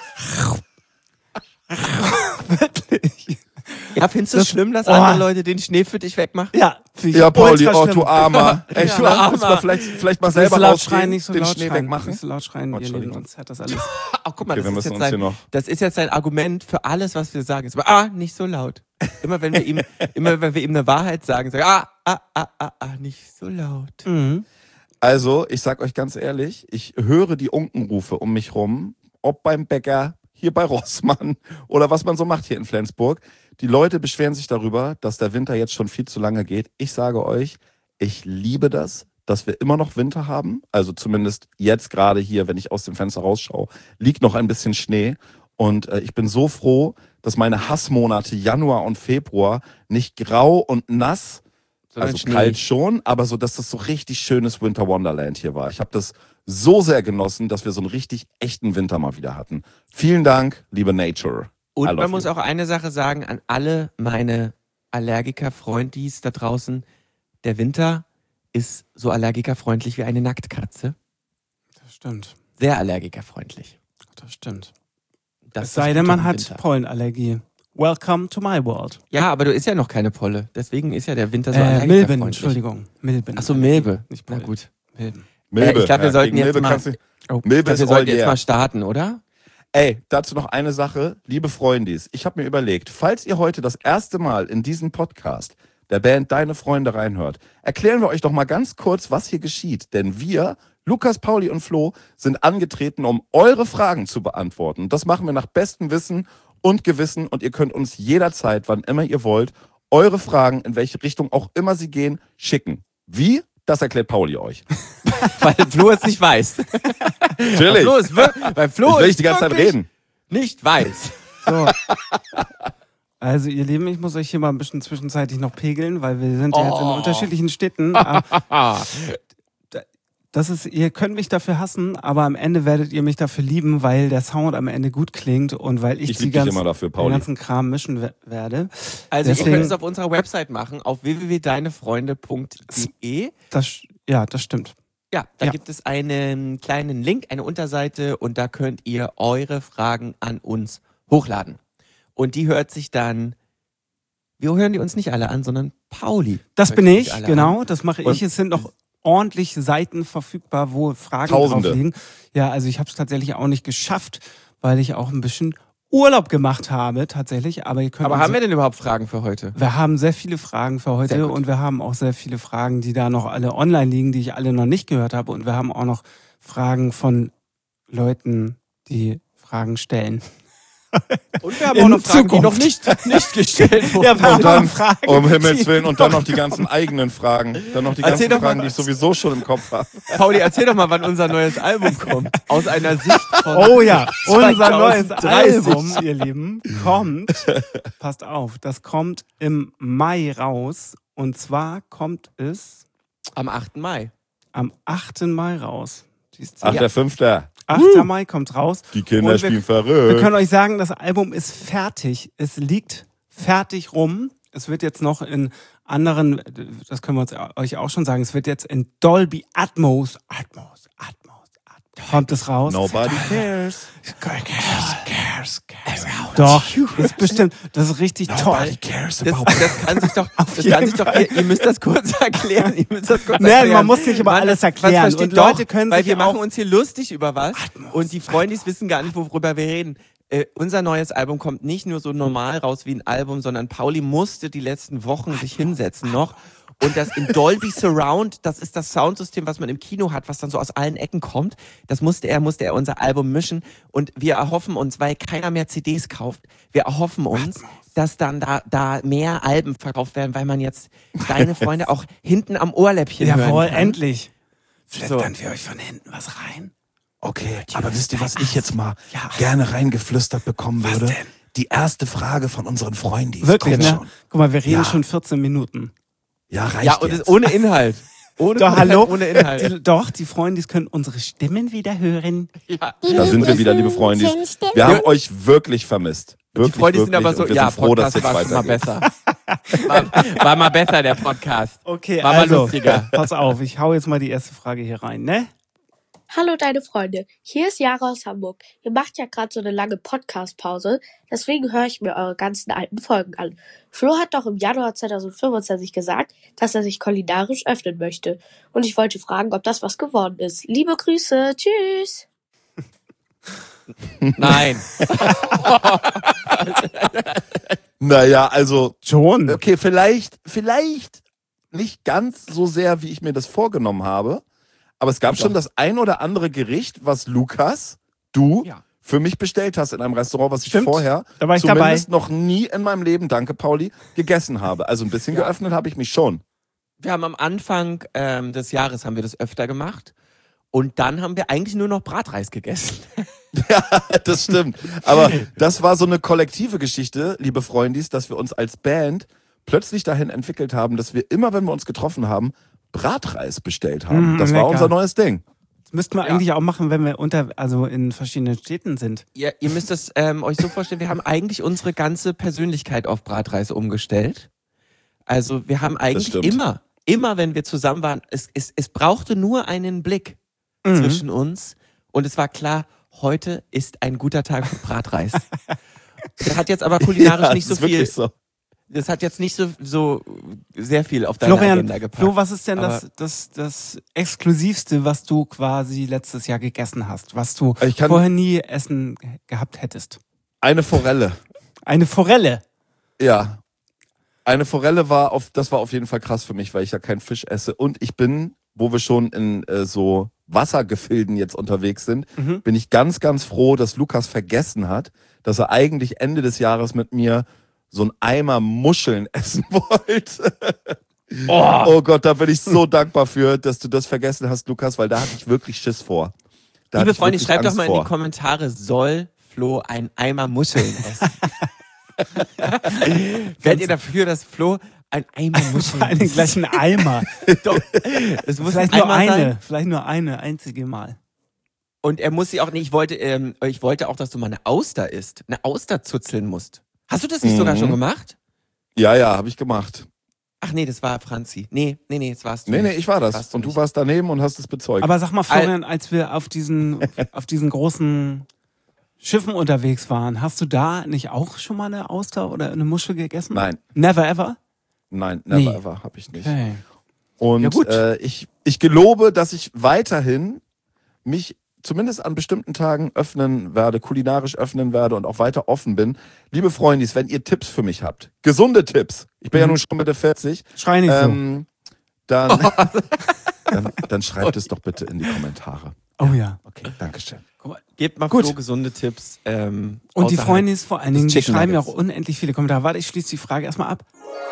Speaker 4: wirklich.
Speaker 1: Ja, findest du
Speaker 4: Das-
Speaker 1: es schlimm, dass
Speaker 4: Oh.
Speaker 1: andere Leute den Schnee für dich wegmachen?
Speaker 4: Ja, find ich
Speaker 2: Ja, Pauli,
Speaker 4: ultra
Speaker 2: oh,
Speaker 4: schlimm.
Speaker 2: du Armer. Ey,
Speaker 1: Ja,
Speaker 2: du
Speaker 1: du
Speaker 2: Armer. Musst
Speaker 1: Armer.
Speaker 2: mal vielleicht, vielleicht mal
Speaker 4: Nicht
Speaker 2: selber
Speaker 4: so laut
Speaker 2: rausgehen,
Speaker 4: schreien, nicht so
Speaker 2: den
Speaker 4: laut
Speaker 2: Schnee
Speaker 4: schreien,
Speaker 2: wegmachen.
Speaker 4: nicht so laut schreien,
Speaker 2: Oh,
Speaker 4: ihr Lieben,
Speaker 2: Entschuldigung.
Speaker 4: uns hat das alles.
Speaker 1: Ach, guck mal,
Speaker 2: Okay,
Speaker 1: das,
Speaker 2: wir
Speaker 1: ist
Speaker 2: müssen
Speaker 1: jetzt
Speaker 2: uns
Speaker 1: sein,
Speaker 2: hier noch...
Speaker 1: das ist jetzt ein Argument für alles, was wir sagen. Es war, ah, nicht so laut. Immer wenn wir ihm, immer wenn wir ihm eine Wahrheit sagen, sagen, ah, ah, ah, ah, ah, nicht so laut.
Speaker 4: Mhm.
Speaker 2: Also, ich sag euch ganz ehrlich, ich höre die Unkenrufe um mich rum, ob beim Bäcker, hier bei Rossmann oder was man so macht hier in Flensburg. Die Leute beschweren sich darüber, dass der Winter jetzt schon viel zu lange geht. Ich sage euch, ich liebe das, dass wir immer noch Winter haben. Also zumindest jetzt gerade hier, wenn ich aus dem Fenster rausschaue, liegt noch ein bisschen Schnee. Und äh, ich bin so froh, dass meine Hassmonate Januar und Februar nicht grau und nass,
Speaker 1: Sondern
Speaker 2: also
Speaker 1: Schnee.
Speaker 2: kalt schon, aber so, dass das so richtig schönes Winter Wonderland hier war. Ich habe das so sehr genossen, dass wir so einen richtig echten Winter mal wieder hatten. Vielen Dank, liebe Nature. I
Speaker 1: Und
Speaker 2: love
Speaker 1: man muss
Speaker 2: you.
Speaker 1: auch eine Sache sagen an alle meine Allergiker-Freundis da draußen. Der Winter ist so allergikerfreundlich wie eine Nacktkatze.
Speaker 4: Das stimmt,
Speaker 1: Sehr allergikerfreundlich.
Speaker 4: das stimmt.
Speaker 1: Das
Speaker 4: Es
Speaker 1: ist
Speaker 4: sei
Speaker 1: das
Speaker 4: denn,
Speaker 1: Gute
Speaker 4: man
Speaker 1: am
Speaker 4: hat
Speaker 1: Winter.
Speaker 4: Pollenallergie. Welcome to my world.
Speaker 1: Ja, aber du isst ja noch keine Polle. Deswegen ist ja der Winter so
Speaker 4: Äh,
Speaker 1: allergikerfreundlich.
Speaker 4: Milben, Entschuldigung. Milben.
Speaker 1: Achso, Milbe.
Speaker 4: Nicht
Speaker 1: Na
Speaker 4: Pollen.
Speaker 1: gut.
Speaker 4: Milben.
Speaker 2: Milbe.
Speaker 1: Äh, ich glaub, wir
Speaker 2: Ja,
Speaker 1: sollten
Speaker 2: gegen
Speaker 1: jetzt
Speaker 2: Milbe
Speaker 1: mal-
Speaker 2: kannst du-
Speaker 4: Oh,
Speaker 2: Milbe
Speaker 1: Ich glaub,
Speaker 2: ist
Speaker 1: wir
Speaker 2: all
Speaker 1: sollten jetzt
Speaker 2: year.
Speaker 1: mal starten, oder?
Speaker 2: Ey, dazu noch eine Sache. Liebe Freundis, ich habe mir überlegt, falls ihr heute das erste Mal in diesen Podcast der Band Deine Freunde reinhört, erklären wir euch doch mal ganz kurz, was hier geschieht. Denn wir, Lukas, Pauli und Flo, sind angetreten, um eure Fragen zu beantworten. Das machen wir nach bestem Wissen und Gewissen und ihr könnt uns jederzeit, wann immer ihr wollt, eure Fragen, in welche Richtung auch immer sie gehen, schicken. Wie? Das erklärt Pauli euch.
Speaker 1: Weil Flo es nicht weiß.
Speaker 2: Natürlich.
Speaker 1: Flo ist wir- weil Flo
Speaker 2: Ich will
Speaker 1: es
Speaker 2: nicht die ganze Zeit
Speaker 1: wirklich
Speaker 2: reden.
Speaker 1: nicht weiß.
Speaker 4: So. Also ihr Lieben, ich muss euch hier mal ein bisschen zwischenzeitlich noch pegeln, weil wir sind ja jetzt in
Speaker 1: Oh.
Speaker 4: unterschiedlichen Städten. Aber das ist, ihr könnt mich dafür hassen, aber am Ende werdet ihr mich dafür lieben, weil der Sound am Ende gut klingt und weil ich,
Speaker 2: Ich
Speaker 4: die
Speaker 2: liebe dich
Speaker 4: ganzen,
Speaker 2: immer dafür,
Speaker 4: den
Speaker 2: Pauli.
Speaker 4: ganzen Kram mischen we- werde.
Speaker 1: Also ihr
Speaker 4: Deswegen-
Speaker 1: könnt es auf unserer Website machen, auf w w w punkt deinefreunde punkt de.
Speaker 4: Das, ja, das stimmt.
Speaker 1: Ja, da
Speaker 4: Ja.
Speaker 1: gibt es einen kleinen Link, eine Unterseite und da könnt ihr eure Fragen an uns hochladen. Und die hört sich dann, wir hören die uns nicht alle an, sondern Pauli.
Speaker 4: Das
Speaker 1: hört
Speaker 4: bin
Speaker 1: die
Speaker 4: ich,
Speaker 1: alle
Speaker 4: genau.
Speaker 1: an.
Speaker 4: Das mache
Speaker 2: Und-
Speaker 4: ich. Es sind noch ordentlich Seiten verfügbar, wo Fragen
Speaker 2: Tausende.
Speaker 4: drauf liegen. Ja, also ich habe es tatsächlich auch nicht geschafft, weil ich auch ein bisschen Urlaub gemacht habe, tatsächlich. Aber ihr könnt
Speaker 1: Aber
Speaker 4: uns-
Speaker 1: haben wir denn überhaupt Fragen für heute?
Speaker 4: Wir haben sehr viele Fragen für
Speaker 1: Sehr
Speaker 4: heute
Speaker 1: gut.
Speaker 4: und wir haben auch sehr viele Fragen, die da noch alle online liegen, die ich alle noch nicht gehört habe. Und wir haben auch noch Fragen von Leuten, die Fragen stellen.
Speaker 1: Und wir haben
Speaker 4: In
Speaker 1: auch noch Fragen, die
Speaker 4: Zukunft.
Speaker 1: noch nicht, nicht gestellt wurden.
Speaker 4: Ja, wir haben
Speaker 2: Und dann,
Speaker 4: noch Fragen,
Speaker 2: um Himmels
Speaker 4: die
Speaker 2: Willen, und dann noch die ganzen eigenen Fragen. Dann noch die
Speaker 1: Erzähl
Speaker 2: ganzen
Speaker 1: doch mal
Speaker 2: Fragen, die ich
Speaker 1: was.
Speaker 2: sowieso schon im Kopf habe.
Speaker 1: Pauli, erzähl doch mal, wann unser neues Album kommt. Aus einer Sicht von...
Speaker 4: Oh ja, unser neues
Speaker 1: zweitausenddreißig.
Speaker 4: Album, ihr Lieben, kommt, passt auf, das kommt im Mai raus. Und zwar kommt es
Speaker 1: Am achten Mai.
Speaker 4: am achten Mai raus. Siehst du?
Speaker 2: Ach, der Fünfte.
Speaker 4: achter Mai kommt raus.
Speaker 2: Die Kinder
Speaker 4: Und wir-
Speaker 2: spielen
Speaker 4: Wir
Speaker 2: verrückt.
Speaker 4: können euch sagen, das Album ist fertig. Es liegt fertig rum. Es wird jetzt noch in anderen, das können wir uns, euch auch schon sagen, es wird jetzt in Dolby Atmos, Atmos, Atmos, Atmos, kommt es raus.
Speaker 2: Nobody cares.
Speaker 4: Cares, cares, cares. Doch, das ist bestimmt, das ist richtig toll.
Speaker 2: cares
Speaker 1: Das, das kann sich doch, das kann sich doch, ihr, ihr müsst das kurz erklären. Ihr müsst das kurz
Speaker 4: Nee,
Speaker 1: erklären.
Speaker 4: man muss nicht immer
Speaker 1: Mann,
Speaker 4: alles
Speaker 1: das-
Speaker 4: erklären.
Speaker 1: Was versteht
Speaker 4: Und Leute
Speaker 1: doch,
Speaker 4: können
Speaker 1: weil
Speaker 4: sich
Speaker 1: wir
Speaker 4: auch-
Speaker 1: machen uns hier lustig über was
Speaker 4: Atmos,
Speaker 1: und die Freundis wissen gar nicht, worüber wir reden. Äh, unser neues Album kommt nicht nur so normal raus wie ein Album, sondern Pauli musste die letzten Wochen sich hinsetzen noch und das in Dolby Surround, das ist das Soundsystem, was man im Kino hat, was dann so aus allen Ecken kommt. Das musste er, musste er unser Album mischen und wir erhoffen uns, weil keiner mehr C Ds kauft, wir erhoffen uns, dass dann da, da mehr Alben verkauft werden, weil man jetzt deine Freunde auch hinten am Ohrläppchen hören
Speaker 4: Jawohl,
Speaker 1: kann.
Speaker 4: endlich. Flittern wir euch von hinten was rein?
Speaker 2: Okay, aber wisst ihr, was ich jetzt mal
Speaker 4: Ja.
Speaker 2: gerne reingeflüstert bekommen
Speaker 4: Was
Speaker 2: würde?
Speaker 4: denn?
Speaker 2: Die erste Frage von unseren Freunden.
Speaker 4: Wirklich, ne?
Speaker 2: Schon.
Speaker 4: Guck mal, wir reden
Speaker 2: Ja.
Speaker 4: schon vierzehn Minuten.
Speaker 2: Ja, reicht
Speaker 1: Ja, und
Speaker 2: jetzt.
Speaker 1: es ohne Inhalt. Ohne
Speaker 4: Doch,
Speaker 1: Content,
Speaker 4: hallo?
Speaker 1: ohne Inhalt.
Speaker 4: Die, doch, die Freundis können unsere Stimmen wieder hören.
Speaker 1: Ja.
Speaker 2: Da sind wir wieder, liebe Freunde. Wir haben euch wirklich vermisst. Wirklich,
Speaker 1: Die Freunde sind
Speaker 2: wirklich.
Speaker 1: aber so,
Speaker 2: Und wir
Speaker 1: ja,
Speaker 2: sind froh, dass
Speaker 1: Podcast
Speaker 2: es
Speaker 1: war schon mal
Speaker 2: weitergeht.
Speaker 1: besser. War, war mal besser, der Podcast.
Speaker 4: Okay,
Speaker 1: War mal
Speaker 4: also,
Speaker 1: lustiger.
Speaker 4: pass auf, ich hau jetzt mal die erste Frage hier rein, ne?
Speaker 5: Hallo deine Freunde, hier ist Jara aus Hamburg. Ihr macht ja gerade so eine lange Podcast-Pause, deswegen höre ich mir eure ganzen alten Folgen an. Flo hat doch im Januar zwanzig fünfundzwanzig gesagt, dass er sich kulinarisch öffnen möchte. Und ich wollte fragen, ob das was geworden ist. Liebe Grüße, tschüss!
Speaker 1: Nein.
Speaker 2: Naja, also,
Speaker 4: Schon.
Speaker 2: okay, vielleicht, vielleicht nicht ganz so sehr, wie ich mir das vorgenommen habe. Aber es gab schon das ein oder andere Gericht, was Lukas, du,
Speaker 1: Ja.
Speaker 2: für mich bestellt hast in einem Restaurant, was ich
Speaker 4: Stimmt.
Speaker 2: vorher
Speaker 4: Da war ich
Speaker 2: zumindest noch nie in meinem Leben, danke Pauli, gegessen habe. Also ein bisschen
Speaker 1: Ja.
Speaker 2: geöffnet habe ich mich schon.
Speaker 1: Wir haben am Anfang ähm, des Jahres haben wir das öfter gemacht. Und dann haben wir eigentlich nur noch Bratreis gegessen.
Speaker 2: Ja, das stimmt. Aber das war so eine kollektive Geschichte, liebe Freundis, dass wir uns als Band plötzlich dahin entwickelt haben, dass wir immer, wenn wir uns getroffen haben, Bratreis bestellt haben.
Speaker 4: Mm,
Speaker 2: das
Speaker 4: lecker.
Speaker 2: war unser neues Ding.
Speaker 4: Das müssten wir
Speaker 1: Ja.
Speaker 4: eigentlich auch machen, wenn wir unter, also in verschiedenen Städten sind.
Speaker 1: Ihr, ihr müsst es ähm, euch so vorstellen, wir haben eigentlich unsere ganze Persönlichkeit auf Bratreis umgestellt. Also wir haben eigentlich
Speaker 2: stimmt.
Speaker 1: immer, immer wenn wir zusammen waren, es, es, es brauchte nur einen Blick
Speaker 4: Mhm.
Speaker 1: zwischen uns und es war klar, heute ist ein guter Tag für Bratreis. Das hat jetzt aber kulinarisch
Speaker 2: Ja,
Speaker 1: nicht
Speaker 2: das
Speaker 1: so
Speaker 2: ist
Speaker 1: viel,
Speaker 2: wirklich so.
Speaker 1: das hat jetzt nicht so, so sehr viel auf deine
Speaker 4: Florian,
Speaker 1: Agenda gepackt.
Speaker 4: Flo, was ist denn das,
Speaker 1: Aber-
Speaker 4: das, das Exklusivste, was du quasi letztes Jahr gegessen hast, was du
Speaker 2: Ich kann-
Speaker 4: vorher nie essen gehabt hättest?
Speaker 2: Eine Forelle.
Speaker 4: Eine Forelle.
Speaker 2: Ja. Eine Forelle war auf, das war auf jeden Fall krass für mich, weil ich ja keinen Fisch esse. Und ich bin, wo wir schon in äh, so Wassergefilden jetzt unterwegs sind,
Speaker 4: Mhm.
Speaker 2: bin ich ganz, ganz froh, dass Lukas vergessen hat, dass er eigentlich Ende des Jahres mit mir so ein Eimer Muscheln essen wollte.
Speaker 4: Oh.
Speaker 2: Oh Gott, da bin ich so dankbar für, dass du das vergessen hast, Lukas, weil da hatte ich wirklich Schiss vor. Da hatte
Speaker 1: Liebe
Speaker 2: ich
Speaker 1: Freunde,
Speaker 2: wirklich
Speaker 1: schreibt doch
Speaker 2: Angst
Speaker 1: mal in
Speaker 2: vor.
Speaker 1: die Kommentare, soll Flo ein Eimer Muscheln essen? Werdet ihr dafür, dass Flo ein Eimer
Speaker 4: Vor
Speaker 1: Muscheln
Speaker 4: allem
Speaker 1: isst?
Speaker 4: gleich ein Eimer.
Speaker 1: Doch, es muss
Speaker 4: Vielleicht
Speaker 1: ein
Speaker 4: nur
Speaker 1: Eimer
Speaker 4: eine.
Speaker 1: sein.
Speaker 4: Vielleicht nur eine einzige Mal.
Speaker 1: Und er muss sie auch nicht, ich wollte, ähm, ich wollte auch, dass du mal eine Auster isst. Eine Auster zuzeln musst. Hast du das nicht
Speaker 2: Mhm.
Speaker 1: sogar schon gemacht?
Speaker 2: Ja, ja, habe ich gemacht.
Speaker 1: Ach nee, das war Franzi. Nee, nee, nee, das warst du
Speaker 2: Nee, nee,
Speaker 1: nicht.
Speaker 2: ich war das.
Speaker 1: Warst du
Speaker 2: Und du
Speaker 1: nicht.
Speaker 2: warst daneben und hast es bezeugt.
Speaker 4: Aber sag mal, Florian, als wir auf diesen, auf diesen großen Schiffen unterwegs waren, hast du da nicht auch schon mal eine Auster oder eine Muschel gegessen?
Speaker 2: Nein,
Speaker 4: Never ever?
Speaker 2: nein, never
Speaker 4: Nee.
Speaker 2: ever, habe ich nicht.
Speaker 4: Okay.
Speaker 2: Und
Speaker 4: Ja, gut.
Speaker 2: Äh, ich, ich gelobe, dass ich weiterhin mich zumindest an bestimmten Tagen öffnen werde, kulinarisch öffnen werde und auch weiter offen bin. Liebe Freundis, wenn ihr Tipps für mich habt, gesunde Tipps, ich bin ja
Speaker 4: Mhm.
Speaker 2: nun schon Mitte vierzig,
Speaker 4: Schrei nicht
Speaker 2: ähm, dann, dann, dann schreibt es doch bitte in die Kommentare.
Speaker 4: so. Oh ja.
Speaker 2: Okay, Dankeschön.
Speaker 1: Gebt mal
Speaker 4: Gut.
Speaker 1: Flo gesunde Tipps. Ähm,
Speaker 4: Und die
Speaker 1: außerhalb
Speaker 4: Freundis vor allen
Speaker 1: des
Speaker 4: Dingen, die
Speaker 1: Chicken
Speaker 4: schreiben ja auch
Speaker 1: Nuggets.
Speaker 4: unendlich viele Kommentare. Warte, ich schließe die Frage erstmal ab.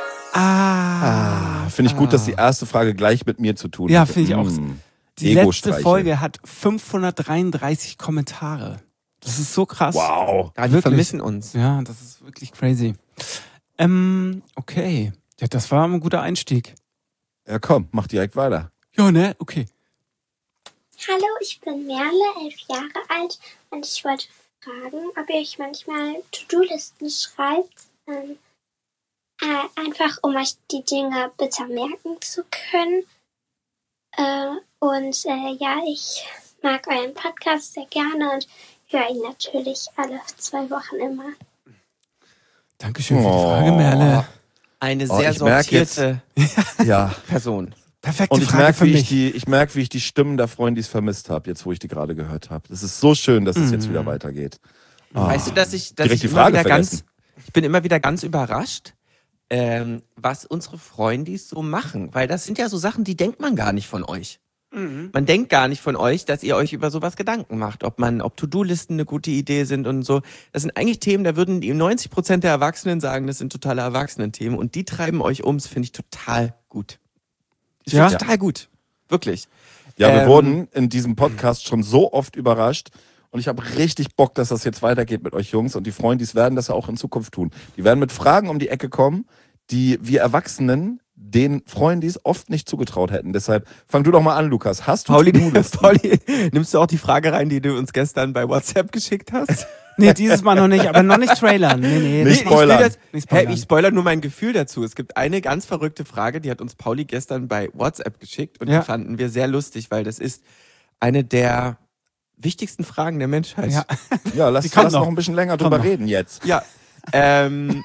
Speaker 4: Ah.
Speaker 2: Ah, finde ich gut, dass die erste Frage gleich mit mir zu tun
Speaker 4: Ja,
Speaker 2: hat.
Speaker 4: finde ich auch.
Speaker 2: Mm.
Speaker 4: Die letzte
Speaker 2: Ego-Streiche.
Speaker 4: Folge hat fünfhundertdreiunddreißig Kommentare. Das ist so krass.
Speaker 2: Wow.
Speaker 1: Ja, die
Speaker 4: Wirklich?
Speaker 1: vermissen uns.
Speaker 4: Ja, das ist wirklich crazy. Ähm, okay. Ja, das war ein guter Einstieg.
Speaker 2: Ja, komm, mach direkt weiter.
Speaker 4: Ja, ne? Okay.
Speaker 6: Hallo, ich bin Merle, elf Jahre alt und ich wollte fragen, ob ihr euch manchmal To-Do-Listen schreibt, ähm, äh, einfach um euch die Dinge besser merken zu können. Äh, und äh, ja, ich mag euren Podcast sehr gerne und höre ihn natürlich alle zwei Wochen immer.
Speaker 4: Dankeschön für die
Speaker 2: Oh.
Speaker 4: Frage, Merle.
Speaker 1: Eine
Speaker 2: Oh,
Speaker 1: sehr
Speaker 2: ich merk
Speaker 1: sortierte
Speaker 2: Ja.
Speaker 1: Person.
Speaker 4: Perfekte
Speaker 2: Und ich
Speaker 4: Frage
Speaker 2: merke,
Speaker 4: für
Speaker 2: wie ich
Speaker 4: mich.
Speaker 2: die, ich merke, wie ich die Stimmen der Freundis vermisst habe, jetzt wo ich die gerade gehört habe. Das ist so schön, dass es
Speaker 4: Mhm.
Speaker 2: jetzt wieder weitergeht. Ah.
Speaker 1: Weißt du, dass ich, dass
Speaker 2: Direkt
Speaker 1: ich
Speaker 2: die
Speaker 1: immer
Speaker 2: Frage
Speaker 1: wieder ganz,
Speaker 2: vergessen.
Speaker 1: ich bin immer wieder ganz überrascht, ähm, was unsere Freundis so machen. Weil das sind ja so Sachen, die denkt man gar nicht von euch.
Speaker 4: Mhm.
Speaker 1: Man denkt gar nicht von euch, dass ihr euch über sowas Gedanken macht. Ob man, ob To-Do-Listen eine gute Idee sind und so. Das sind eigentlich Themen, da würden die neunzig Prozent der Erwachsenen sagen, das sind totale Erwachsenen-Themen. Und die treiben euch um. Das finde ich total gut. Ich
Speaker 4: Ja?
Speaker 1: finde total gut. Wirklich.
Speaker 2: Ja, wir
Speaker 1: Ähm,
Speaker 2: wurden in diesem Podcast schon so oft überrascht und ich habe richtig Bock, dass das jetzt weitergeht mit euch Jungs und die Freundis werden das ja auch in Zukunft tun. Die werden mit Fragen um die Ecke kommen, die wir Erwachsenen den Freundis oft nicht zugetraut hätten. Deshalb fang du doch mal an, Lukas. Hast du
Speaker 1: Pauli,
Speaker 2: To-Do-Listen?
Speaker 1: Pauli, nimmst du auch die Frage rein, die du uns gestern bei WhatsApp geschickt hast?
Speaker 4: Nee, dieses Mal noch nicht, aber noch nicht trailern. Nee, nee.
Speaker 2: Nicht
Speaker 1: Ich will
Speaker 2: spoilern.
Speaker 1: das-
Speaker 4: Nicht
Speaker 1: Hey,
Speaker 4: spoilern.
Speaker 1: ich spoilere nur mein Gefühl dazu. Es gibt eine ganz verrückte Frage, die hat uns Pauli gestern bei WhatsApp geschickt und
Speaker 4: Ja.
Speaker 1: die fanden wir sehr lustig, weil das ist eine der wichtigsten Fragen der Menschheit.
Speaker 4: Ja.
Speaker 2: Ja, lass,
Speaker 4: Die kommt
Speaker 2: lass noch
Speaker 4: noch.
Speaker 2: ein bisschen länger
Speaker 4: Kommt
Speaker 2: drüber
Speaker 4: noch.
Speaker 2: reden jetzt.
Speaker 1: Ja. Ähm,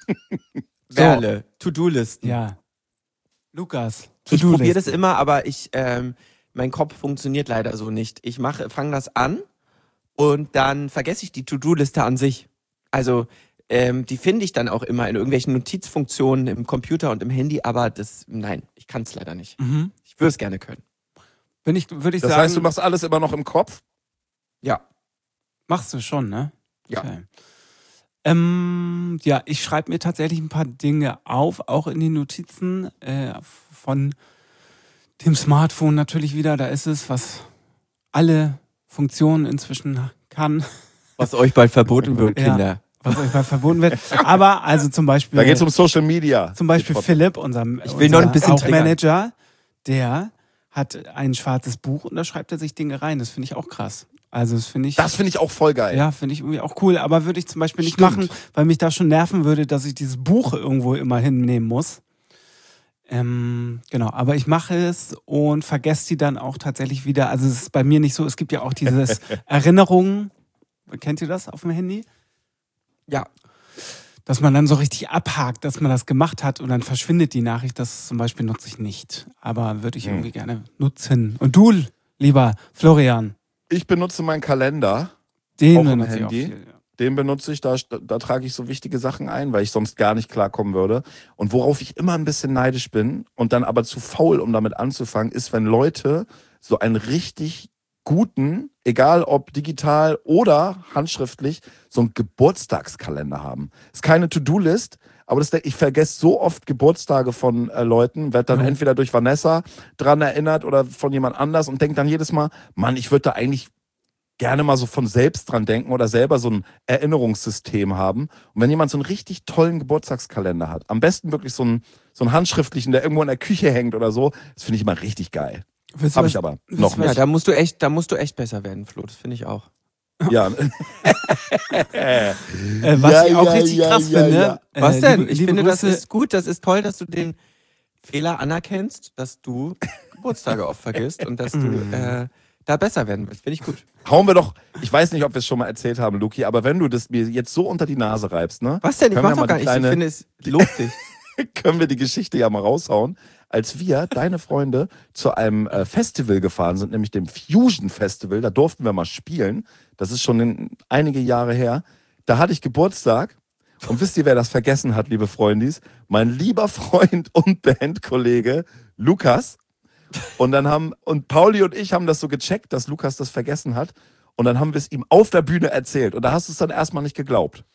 Speaker 1: Werle, To-Do-Listen.
Speaker 4: Ja. Lukas.
Speaker 1: Ich
Speaker 4: To-Do-Liste.
Speaker 1: probiere das immer, aber ich, ähm, mein Kopf funktioniert leider so nicht. Ich mache, fange das an und dann vergesse ich die To-Do-Liste an sich. Also ähm, die finde ich dann auch immer in irgendwelchen Notizfunktionen im Computer und im Handy, aber das, nein, ich kann es leider nicht.
Speaker 4: Mhm.
Speaker 1: Ich würde es gerne können.
Speaker 4: Bin ich, würde ich
Speaker 2: Das
Speaker 4: sagen.
Speaker 2: heißt, du machst alles immer noch im Kopf?
Speaker 1: Ja.
Speaker 4: Machst du schon, ne?
Speaker 1: Ja.
Speaker 4: Okay. Ähm, ja, ich schreibe mir tatsächlich ein paar Dinge auf, auch in die Notizen äh, von dem Smartphone natürlich wieder. Da ist es, was alle Funktionen inzwischen kann,
Speaker 1: Was euch bald verboten wird,
Speaker 4: Ja.
Speaker 1: Kinder.
Speaker 4: was euch mal verboten wird. Aber also zum Beispiel,
Speaker 2: Da geht es um Social Media.
Speaker 4: zum Beispiel Philipp, unser,
Speaker 1: Ich will noch ein bisschen
Speaker 4: unser
Speaker 1: triggern.
Speaker 4: Manager, der hat ein schwarzes Buch und da schreibt er sich Dinge rein. Das finde ich auch krass. Also das finde ich.
Speaker 2: Das finde ich auch voll geil.
Speaker 4: Ja, finde ich irgendwie auch cool. Aber würde ich zum Beispiel nicht
Speaker 2: Stimmt.
Speaker 4: machen, weil mich das schon nerven würde, dass ich dieses Buch irgendwo immer hinnehmen muss. Ähm, genau, aber ich mache es und vergesse die dann auch tatsächlich wieder. Also es ist bei mir nicht so, es gibt ja auch dieses Erinnerungen. Kennt ihr das auf dem Handy?
Speaker 1: Ja.
Speaker 4: Dass man dann so richtig abhakt, dass man das gemacht hat und dann verschwindet die Nachricht. Das zum Beispiel nutze ich nicht. Aber würde ich
Speaker 2: Hm.
Speaker 4: irgendwie gerne nutzen. Und du, lieber Florian,
Speaker 2: Ich benutze meinen Kalender.
Speaker 4: den
Speaker 2: Auch im
Speaker 4: benutze ich auch
Speaker 2: Handy?
Speaker 4: viel. Ja.
Speaker 2: Den benutze ich, da, da trage ich so wichtige Sachen ein, weil ich sonst gar nicht klarkommen würde. Und worauf ich immer ein bisschen neidisch bin und dann aber zu faul, um damit anzufangen, ist, wenn Leute so einen richtig guten, egal ob digital oder handschriftlich, so einen Geburtstagskalender haben. Ist keine To-Do-List, aber das, ich vergesse so oft Geburtstage von äh, Leuten, werde dann
Speaker 4: Mhm.
Speaker 2: entweder durch Vanessa dran erinnert oder von jemand anders und denke dann jedes Mal, Mann, ich würde da eigentlich gerne mal so von selbst dran denken oder selber so ein Erinnerungssystem haben. Und wenn jemand so einen richtig tollen Geburtstagskalender hat, am besten wirklich so einen, so einen handschriftlichen, der irgendwo in der Küche hängt oder so, das finde ich immer richtig geil.
Speaker 4: Willst du
Speaker 2: Habe
Speaker 4: was-
Speaker 2: ich aber
Speaker 4: willst
Speaker 2: noch
Speaker 4: du
Speaker 1: Ja,
Speaker 4: was-
Speaker 1: da musst du echt, da musst du echt besser werden, Flo. Das finde ich auch.
Speaker 2: Ja.
Speaker 4: Äh, was
Speaker 2: Ja,
Speaker 4: ich auch
Speaker 2: ja,
Speaker 4: richtig
Speaker 2: ja,
Speaker 4: krass
Speaker 2: ja,
Speaker 4: finde.
Speaker 2: ja.
Speaker 4: Äh,
Speaker 1: Was denn?
Speaker 4: Liebe,
Speaker 1: ich
Speaker 4: liebe
Speaker 1: finde, das
Speaker 4: Grüße,
Speaker 1: ist gut, das ist toll, dass du den Fehler anerkennst, dass du Geburtstage oft vergisst und dass du äh, da besser werden willst. Finde ich gut.
Speaker 2: Hauen wir doch, ich weiß nicht, ob wir es schon mal erzählt haben, Luki, aber wenn du das mir jetzt so unter die Nase reibst, ne?
Speaker 1: Was denn? Ich
Speaker 2: Können wir
Speaker 1: mach's
Speaker 2: mal
Speaker 1: doch gar
Speaker 2: die
Speaker 1: nicht. Ich
Speaker 2: kleine-
Speaker 1: finde, es lobt dich.
Speaker 2: können wir die Geschichte ja mal raushauen, als wir, deine Freunde, zu einem äh, Festival gefahren sind, nämlich dem Fusion Festival, da durften wir mal spielen, das ist schon in, einige Jahre her, da hatte ich Geburtstag und wisst ihr, wer das vergessen hat, liebe Freundis? Mein lieber Freund und Bandkollege Lukas. Und dann haben, und Pauli und ich haben das so gecheckt, dass Lukas das vergessen hat und dann haben wir es ihm auf der Bühne erzählt und da hast du es dann erstmal nicht geglaubt.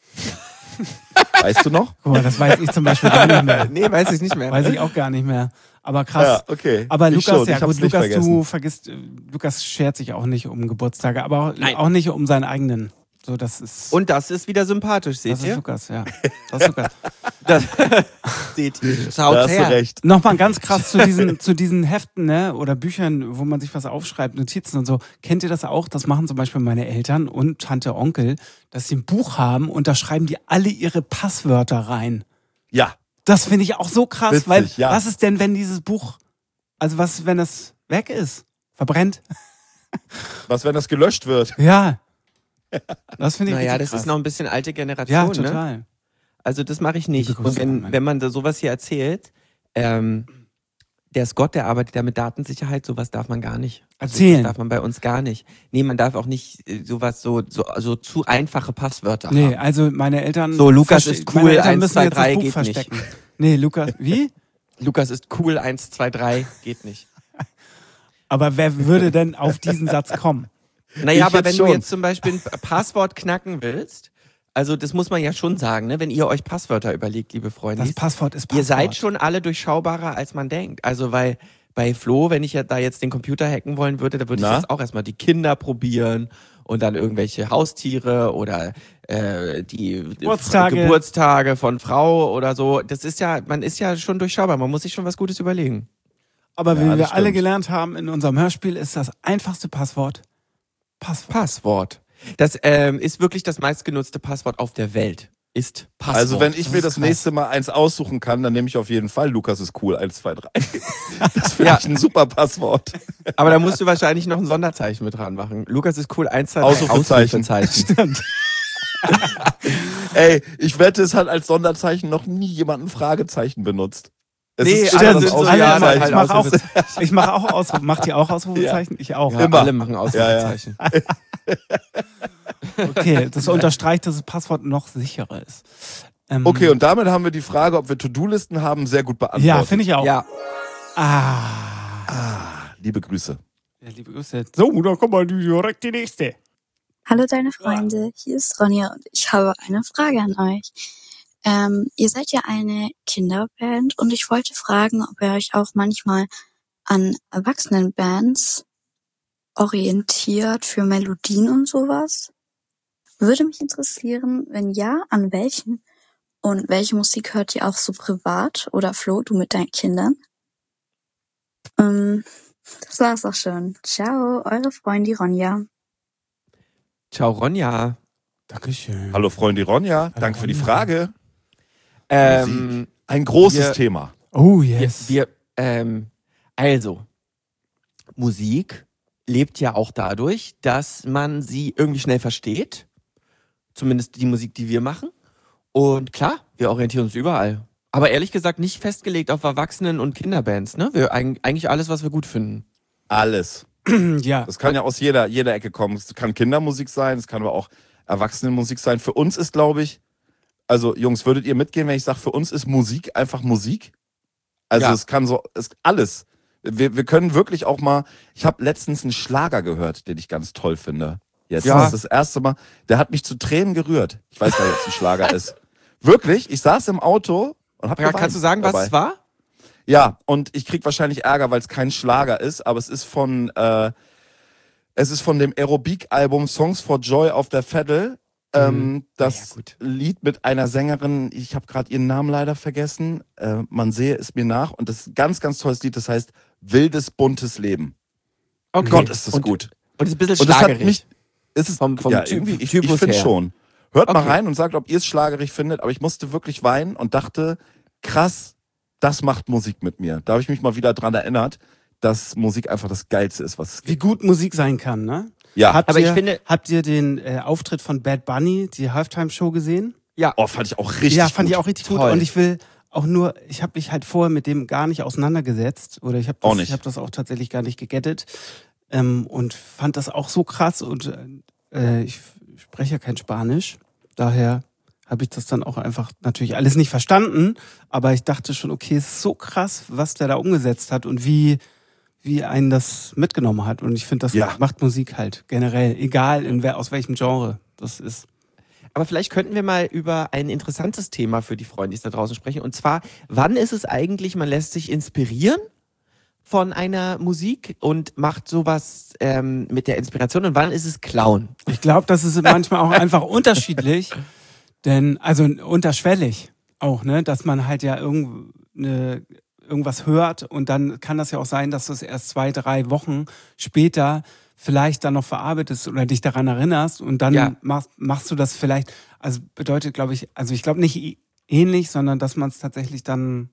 Speaker 2: Weißt du noch?
Speaker 4: Guck mal, das weiß ich zum Beispiel gar nicht mehr.
Speaker 1: Nee, weiß ich nicht mehr.
Speaker 4: Weiß ich auch gar nicht mehr. Aber krass.
Speaker 2: Ja, okay.
Speaker 4: Aber
Speaker 2: Ich
Speaker 4: Lukas,
Speaker 2: schon,
Speaker 4: ja
Speaker 2: ich hab's
Speaker 4: gut,
Speaker 2: nicht
Speaker 4: Lukas, du
Speaker 2: vergessen.
Speaker 4: vergisst, äh, Lukas schert sich auch nicht um Geburtstage, aber auch,
Speaker 1: Nein.
Speaker 4: auch nicht um seinen eigenen. So, das ist,
Speaker 1: Und das ist wieder sympathisch, seht
Speaker 4: das ist
Speaker 1: ihr?
Speaker 4: Lukas, ja. Das ist Lukas.
Speaker 1: Das, seht ihr. Schaut
Speaker 2: Da hast du
Speaker 1: her.
Speaker 2: recht.
Speaker 4: Nochmal ganz krass zu diesen, zu diesen Heften, ne, oder Büchern, wo man sich was aufschreibt, Notizen und so. Kennt ihr das auch? Das machen zum Beispiel meine Eltern und Tante, Onkel, dass sie ein Buch haben und da schreiben die alle ihre Passwörter rein.
Speaker 2: Ja,
Speaker 4: Das finde ich auch so krass,
Speaker 2: Witzig,
Speaker 4: weil
Speaker 2: ja.
Speaker 4: was ist denn, wenn dieses Buch, also was, wenn es weg ist? Verbrennt?
Speaker 2: was, wenn das gelöscht wird?
Speaker 4: Ja. Das finde ich
Speaker 1: Naja,
Speaker 4: richtig
Speaker 1: das
Speaker 4: krass.
Speaker 1: ist noch ein bisschen alte
Speaker 4: Ja,
Speaker 1: Generation, ne?
Speaker 4: total.
Speaker 1: Also das mache ich nicht.
Speaker 4: Liebe
Speaker 1: Und
Speaker 4: Grüße an
Speaker 1: wenn,
Speaker 4: meine-
Speaker 1: wenn man da sowas hier erzählt, ähm, der Scott, der arbeitet ja mit Datensicherheit, sowas darf man gar nicht. Also
Speaker 4: Erzählen.
Speaker 1: Das darf man bei uns gar nicht. Nee, man darf auch nicht äh, sowas so, so also zu einfache Passwörter
Speaker 4: Nee,
Speaker 1: haben.
Speaker 4: also meine Eltern.
Speaker 1: So, Lukas
Speaker 4: verste-
Speaker 1: ist cool,
Speaker 4: meine Eltern
Speaker 1: eins,
Speaker 4: müssen
Speaker 1: zwei,
Speaker 4: jetzt das
Speaker 1: drei
Speaker 4: Buch
Speaker 1: geht nicht.
Speaker 4: verstecken. Nee, Lukas, wie?
Speaker 1: Lukas ist cool, eins, zwei, drei, geht nicht.
Speaker 4: Aber wer würde denn auf diesen Satz kommen?
Speaker 1: Naja,
Speaker 2: Ich
Speaker 1: aber
Speaker 2: jetzt
Speaker 1: wenn
Speaker 2: schon.
Speaker 1: du jetzt zum Beispiel ein Passwort knacken willst, also das muss man ja schon sagen, ne? Wenn ihr euch Passwörter überlegt, liebe Freunde,
Speaker 4: Das Passwort ist Passwort.
Speaker 1: ihr seid schon alle durchschaubarer, als man denkt. Also weil bei Flo, wenn ich ja da jetzt den Computer hacken wollen würde, da würde ich
Speaker 2: Na?
Speaker 1: jetzt auch erstmal die Kinder probieren und dann irgendwelche Haustiere oder äh, die
Speaker 4: Geburtstage.
Speaker 1: Geburtstage von Frau oder so. Das ist ja, man ist ja schon durchschaubar, man muss sich schon was Gutes überlegen.
Speaker 4: Aber
Speaker 2: Ja,
Speaker 4: wie
Speaker 2: das
Speaker 4: wir alle
Speaker 2: stimmt.
Speaker 4: gelernt haben in unserem Hörspiel, ist das einfachste Passwort Passwort.
Speaker 1: Passwort. Das ähm, ist wirklich das meistgenutzte Passwort auf der Welt. Ist Passwort.
Speaker 2: Also wenn ich
Speaker 4: Das
Speaker 2: mir
Speaker 4: ist
Speaker 2: das
Speaker 4: krass.
Speaker 2: nächste Mal eins aussuchen kann, dann nehme ich auf jeden Fall Lukas ist cool, eins, zwei, drei. Das finde
Speaker 1: Ja.
Speaker 2: ich ein super Passwort.
Speaker 1: Aber da musst du wahrscheinlich noch ein Sonderzeichen mit dran machen. Lukas ist cool, eins, zwei, drei,
Speaker 2: Ausrufezeichen.
Speaker 1: Ausrufezeichen.
Speaker 4: Stimmt.
Speaker 2: Ey, ich wette, es hat als Sonderzeichen noch nie jemand ein Fragezeichen benutzt. Es
Speaker 1: Nee,
Speaker 2: ist
Speaker 1: alle
Speaker 2: immer
Speaker 1: sind
Speaker 2: das
Speaker 1: so,
Speaker 4: Alle
Speaker 1: ja,
Speaker 4: immer,
Speaker 1: halt
Speaker 4: ich mache auch,
Speaker 1: Ausrufezeichen.
Speaker 4: ich mache auch Ausrufe. Macht ihr auch Ausrufezeichen? Ich auch.
Speaker 1: Ja,
Speaker 2: Immer.
Speaker 1: alle machen Ausrufezeichen.
Speaker 4: Okay, das unterstreicht, dass das Passwort noch sicherer ist. Ähm,
Speaker 2: Okay, und damit haben wir die Frage, ob wir To-Do-Listen haben, sehr gut beantwortet.
Speaker 4: ja, finde ich auch.
Speaker 1: Ja,
Speaker 4: Ah.
Speaker 2: Ah, liebe Grüße.
Speaker 4: Ja, liebe Grüße. So, dann kommt mal direkt die nächste.
Speaker 7: Hallo deine Freunde, hier ist Ronja und ich habe eine Frage an euch. Ähm, ihr seid ja eine Kinderband und ich wollte fragen, ob ihr euch auch manchmal an Erwachsenenbands orientiert für Melodien und sowas. Würde mich interessieren, wenn ja, an welchen? Und welche Musik hört ihr auch so privat? Oder Flo, du mit deinen Kindern? Ähm, das war's auch schon. Ciao, eure Freundin Ronja.
Speaker 1: ciao Ronja.
Speaker 4: Dankeschön.
Speaker 2: Hallo Freundin Ronja, danke für die
Speaker 4: Ronja.
Speaker 2: Frage.
Speaker 1: Ähm,
Speaker 2: Ein großes
Speaker 1: Wir-
Speaker 2: Thema.
Speaker 4: Oh,
Speaker 1: wir,
Speaker 4: yes.
Speaker 1: wir, ähm, also, Musik lebt ja auch dadurch, dass man sie irgendwie schnell versteht. Zumindest die Musik, die wir machen. Und klar, wir orientieren uns überall. Aber ehrlich gesagt nicht festgelegt auf Erwachsenen- und Kinderbands. Ne? Wir, eig- eigentlich alles, was wir gut finden.
Speaker 2: Alles.
Speaker 4: ja.
Speaker 2: Das kann ja aus jeder, jeder Ecke kommen. Es kann Kindermusik sein, es kann aber auch Erwachsenenmusik sein. Für uns ist, glaube ich, also Jungs, würdet ihr mitgehen, wenn ich sage, für uns ist Musik einfach Musik? Also
Speaker 1: Ja.
Speaker 2: es kann so, es alles. Wir, wir können wirklich auch mal, ich habe letztens einen Schlager gehört, den ich ganz toll finde. Jetzt
Speaker 1: Ja.
Speaker 2: das ist das erste Mal, der hat mich zu Tränen gerührt. Ich weiß gar nicht, ob es ein Schlager ist. Wirklich, ich saß im Auto und hab
Speaker 1: Ja,
Speaker 2: geweint
Speaker 1: kannst du sagen, was
Speaker 2: dabei.
Speaker 1: es war?
Speaker 2: Ja, und ich krieg wahrscheinlich Ärger, weil es kein Schlager ist, aber es ist von, äh, es ist von dem Aerobic-Album Songs for Joy of the Veddel. Ähm, das
Speaker 1: Ja, gut.
Speaker 2: Lied mit einer Sängerin, ich habe gerade ihren Namen leider vergessen, äh, man sehe es mir nach und das ist ein ganz, ganz tolles Lied, das heißt Wildes, buntes Leben.
Speaker 1: Okay.
Speaker 2: Gott, ist das
Speaker 1: und,
Speaker 2: gut.
Speaker 1: Und ist ein bisschen
Speaker 2: Und das hat
Speaker 1: schlagerig.
Speaker 2: mich, ist es,
Speaker 1: Vom- vom
Speaker 2: ja,
Speaker 1: Typ-
Speaker 2: irgendwie, ich, ich
Speaker 1: Typus
Speaker 2: finde
Speaker 1: her.
Speaker 2: schon. Hört mal
Speaker 1: Okay.
Speaker 2: rein und sagt, ob ihr es schlagerig findet, aber ich musste wirklich weinen und dachte, krass, das macht Musik mit mir. Da habe ich mich mal wieder dran erinnert, dass Musik einfach das Geilste ist, was es
Speaker 4: Wie
Speaker 2: gibt.
Speaker 4: gut Musik sein kann, ne?
Speaker 2: Ja,
Speaker 4: Habt
Speaker 1: aber
Speaker 4: ihr,
Speaker 1: ich finde-
Speaker 4: habt ihr den äh, Auftritt von Bad Bunny, die Halftime-Show gesehen?
Speaker 1: Ja,
Speaker 2: oh, fand ich auch richtig
Speaker 4: ja, fand
Speaker 2: gut.
Speaker 4: ich auch richtig gut.
Speaker 1: Toll.
Speaker 4: Und ich will auch nur, ich habe mich halt vorher mit dem gar nicht auseinandergesetzt. Oder ich habe
Speaker 2: Auch
Speaker 4: das,
Speaker 2: nicht.
Speaker 4: ich hab das auch tatsächlich gar nicht gegettet. Ähm, und fand das auch so krass. Und äh, ich spreche ja kein Spanisch. Daher habe ich das dann auch einfach natürlich alles nicht verstanden. Aber ich dachte schon, okay, es ist so krass, was der da umgesetzt hat und wie, wie einen das mitgenommen hat. Und ich finde, das
Speaker 2: Ja.
Speaker 4: macht Musik halt generell, egal in wer, aus welchem Genre das ist.
Speaker 1: aber vielleicht könnten wir mal über ein interessantes Thema für die Freunde da draußen sprechen. Und zwar, wann ist es eigentlich, man lässt sich inspirieren von einer Musik und macht sowas ähm, mit der Inspiration und wann ist es Klauen?
Speaker 4: Ich glaube, das ist manchmal auch einfach unterschiedlich, denn also unterschwellig auch, ne, dass man halt ja irgend, ne, irgendwas hört und dann kann das ja auch sein, dass du es erst zwei, drei Wochen später vielleicht dann noch verarbeitest oder dich daran erinnerst und dann
Speaker 1: Ja.
Speaker 4: machst, machst du das vielleicht, also bedeutet, glaube ich, also ich glaube nicht i- ähnlich, sondern dass man es tatsächlich dann,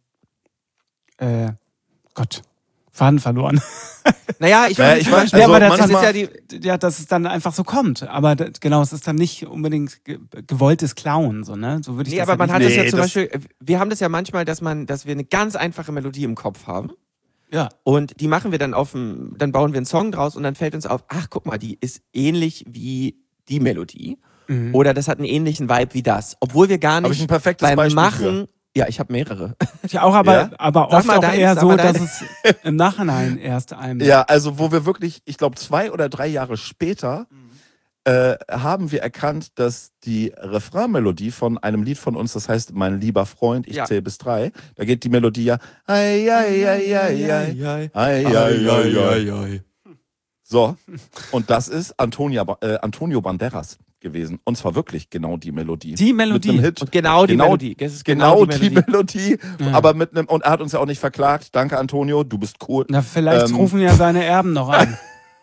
Speaker 4: äh, Gott, Faden verloren.
Speaker 1: Naja, ich,
Speaker 2: Naja, ich weiß,
Speaker 1: ja,
Speaker 2: also
Speaker 1: aber das, das ist
Speaker 2: manchmal-
Speaker 1: ja die,
Speaker 4: Ja, dass es dann einfach so kommt. Aber das, genau, es ist dann nicht unbedingt ge gewolltes Klauen, so, ne? So würde ich
Speaker 1: nee,
Speaker 4: das
Speaker 1: aber man
Speaker 4: halt
Speaker 1: hat
Speaker 4: nicht
Speaker 1: das ja
Speaker 2: Nee,
Speaker 1: zum
Speaker 2: das-
Speaker 1: Beispiel, wir haben das ja manchmal, dass man, dass wir eine ganz einfache Melodie im Kopf haben.
Speaker 4: Ja.
Speaker 1: Und die machen wir dann auf dem, dann bauen wir einen Song draus und dann fällt uns auf, ach guck mal, die ist ähnlich wie die Melodie.
Speaker 4: Mhm.
Speaker 1: Oder das hat einen ähnlichen Vibe wie das. Obwohl wir gar
Speaker 2: Habe ich
Speaker 1: nicht
Speaker 2: ein perfektes
Speaker 1: beim
Speaker 2: Beispiel
Speaker 1: Machen, ja, ich habe mehrere.
Speaker 4: Ja, auch, aber,
Speaker 2: Ja?
Speaker 4: aber
Speaker 1: Sag
Speaker 4: oft
Speaker 1: mal
Speaker 4: auch
Speaker 1: deins,
Speaker 4: eher
Speaker 1: sag
Speaker 4: so,
Speaker 1: mal
Speaker 4: dass
Speaker 1: deins.
Speaker 4: es im Nachhinein erst einem.
Speaker 2: Ja, also wo wir wirklich, ich glaube zwei oder drei Jahre später äh, haben wir erkannt, dass die Refrainmelodie von einem Lied von uns, das heißt Mein lieber Freund, ich
Speaker 1: Ja.
Speaker 2: zähle bis drei, da geht die Melodie ja ei, ei, ei, ei, ei, ei, ei, ei, ei, ei. So, So, und das ist Antonia, äh, Antonio Banderas gewesen. Und zwar wirklich genau die Melodie.
Speaker 4: Die Melodie.
Speaker 2: Mit einem Hit.
Speaker 1: Und genau die
Speaker 2: Genau-
Speaker 1: Melodie. Das ist
Speaker 2: Genau,
Speaker 1: genau,
Speaker 2: die Melodie,
Speaker 4: Ja.
Speaker 2: aber mit einem, und er hat uns ja auch nicht verklagt. Danke, Antonio, du bist cool.
Speaker 4: Na, vielleicht
Speaker 2: Ähm,
Speaker 4: rufen ja seine Erben noch an.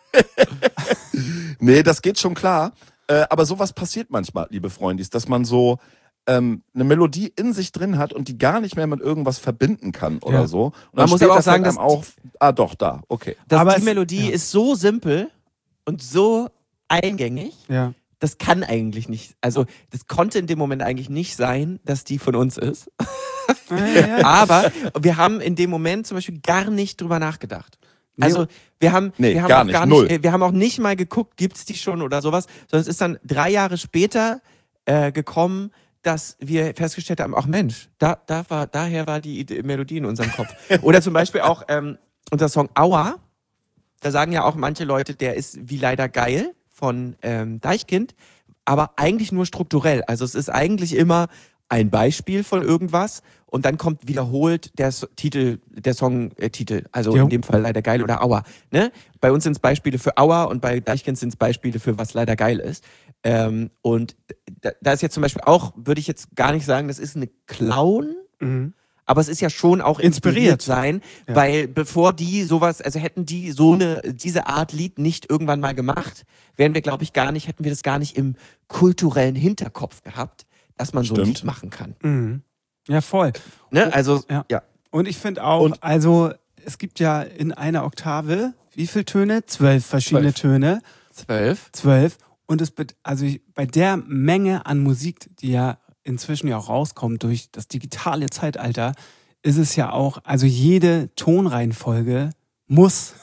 Speaker 2: Nee, das geht schon klar. Äh, aber sowas passiert manchmal, liebe Freundis, dass man so ähm, eine Melodie in sich drin hat und die gar nicht mehr mit irgendwas verbinden kann oder
Speaker 4: Ja.
Speaker 2: so. Und
Speaker 1: Man muss
Speaker 2: später
Speaker 1: aber auch sagen,
Speaker 2: fällt einem
Speaker 1: dass
Speaker 2: auch, ah doch, da, okay.
Speaker 1: Das,
Speaker 4: Aber
Speaker 1: die
Speaker 4: es-
Speaker 1: Melodie
Speaker 4: ja.
Speaker 1: ist so simpel und so eingängig.
Speaker 4: Ja.
Speaker 1: Das kann eigentlich nicht. Also, das konnte in dem Moment eigentlich nicht sein, dass die von uns ist.
Speaker 4: Ja, ja, ja.
Speaker 1: Aber wir haben in dem Moment zum Beispiel gar nicht drüber nachgedacht.
Speaker 4: Nee.
Speaker 1: Also wir haben,
Speaker 2: Nee,
Speaker 1: wir haben
Speaker 2: gar
Speaker 1: auch
Speaker 2: nicht,
Speaker 1: gar
Speaker 2: null.
Speaker 1: nicht, äh, wir haben auch nicht mal geguckt, gibt's die schon oder sowas, sondern es ist dann drei Jahre später äh, gekommen, dass wir festgestellt haben, ach Mensch, da, da war, daher war die Idee, Melodie in unserem Kopf. Oder zum Beispiel auch ähm, unser Song Aua. Da sagen ja auch manche Leute, der ist wie leider geil von ähm, Deichkind, aber eigentlich nur strukturell. Also es ist eigentlich immer ein Beispiel von irgendwas und dann kommt wiederholt der so Titel, der Song-Titel. Äh, also
Speaker 4: Jo.
Speaker 1: in dem Fall leider geil oder Aua. Ne? Bei uns sind es Beispiele für Aua und bei Deichkind sind es Beispiele für was leider geil ist. Ähm, und da, da ist jetzt zum Beispiel auch, würde ich jetzt gar nicht sagen, das ist eine Clown.
Speaker 4: Mhm.
Speaker 1: Aber es ist ja schon auch inspiriert,
Speaker 4: Inspiriert.
Speaker 1: sein,
Speaker 4: Ja.
Speaker 1: weil bevor die sowas, also hätten die so eine, diese Art Lied nicht irgendwann mal gemacht, wären wir, glaube ich, gar nicht, hätten wir das gar nicht im kulturellen Hinterkopf gehabt, dass man so ein
Speaker 2: Stimmt.
Speaker 1: Lied machen kann.
Speaker 4: Mhm. Ja, voll.
Speaker 1: Ne? Also,
Speaker 4: Ja.
Speaker 1: ja.
Speaker 4: Und ich finde auch,
Speaker 2: Und-
Speaker 4: also es gibt ja in einer Oktave, wie viele Töne? Zwölf verschiedene
Speaker 2: Zwölf.
Speaker 4: Töne.
Speaker 1: Zwölf.
Speaker 4: Zwölf. Und es bet- also ich, bei der Menge an Musik, die ja inzwischen ja auch rauskommt durch das digitale Zeitalter, ist es ja auch, also jede Tonreihenfolge muss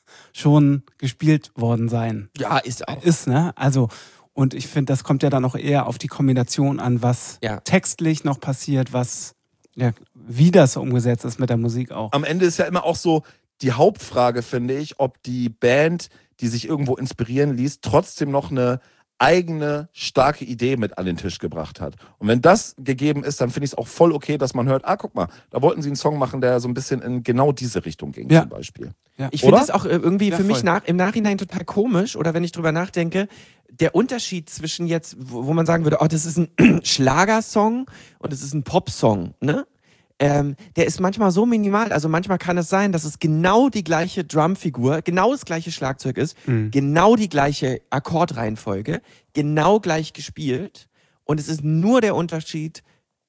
Speaker 4: schon gespielt worden sein.
Speaker 1: Ja, ist auch.
Speaker 4: Ist, ne? Also, und ich finde, das kommt ja dann auch eher auf die Kombination an, was
Speaker 1: Ja.
Speaker 4: textlich noch passiert, was, ja, wie das umgesetzt ist mit der Musik auch.
Speaker 2: Am Ende ist ja immer auch so die Hauptfrage, finde ich, ob die Band, die sich irgendwo inspirieren ließ, trotzdem noch eine eigene, starke Idee mit an den Tisch gebracht hat. Und wenn das gegeben ist, dann finde ich es auch voll okay, dass man hört, ah, guck mal, da wollten sie einen Song machen, der so ein bisschen in genau diese Richtung ging,
Speaker 4: Ja.
Speaker 2: zum Beispiel.
Speaker 1: Ich finde
Speaker 2: Oder?
Speaker 1: es auch äh, irgendwie
Speaker 4: Ja,
Speaker 1: für mich
Speaker 4: voll.
Speaker 1: nach, im Nachhinein total komisch, oder wenn ich drüber nachdenke, der Unterschied zwischen jetzt, wo, wo man sagen würde, oh, das ist ein Schlagersong und das ist ein Popsong, ne? Ähm, der ist manchmal so minimal, also manchmal kann es sein, dass es genau die gleiche Drumfigur, genau das gleiche Schlagzeug ist,
Speaker 4: Mhm.
Speaker 1: genau die gleiche Akkordreihenfolge, genau gleich gespielt und es ist nur der Unterschied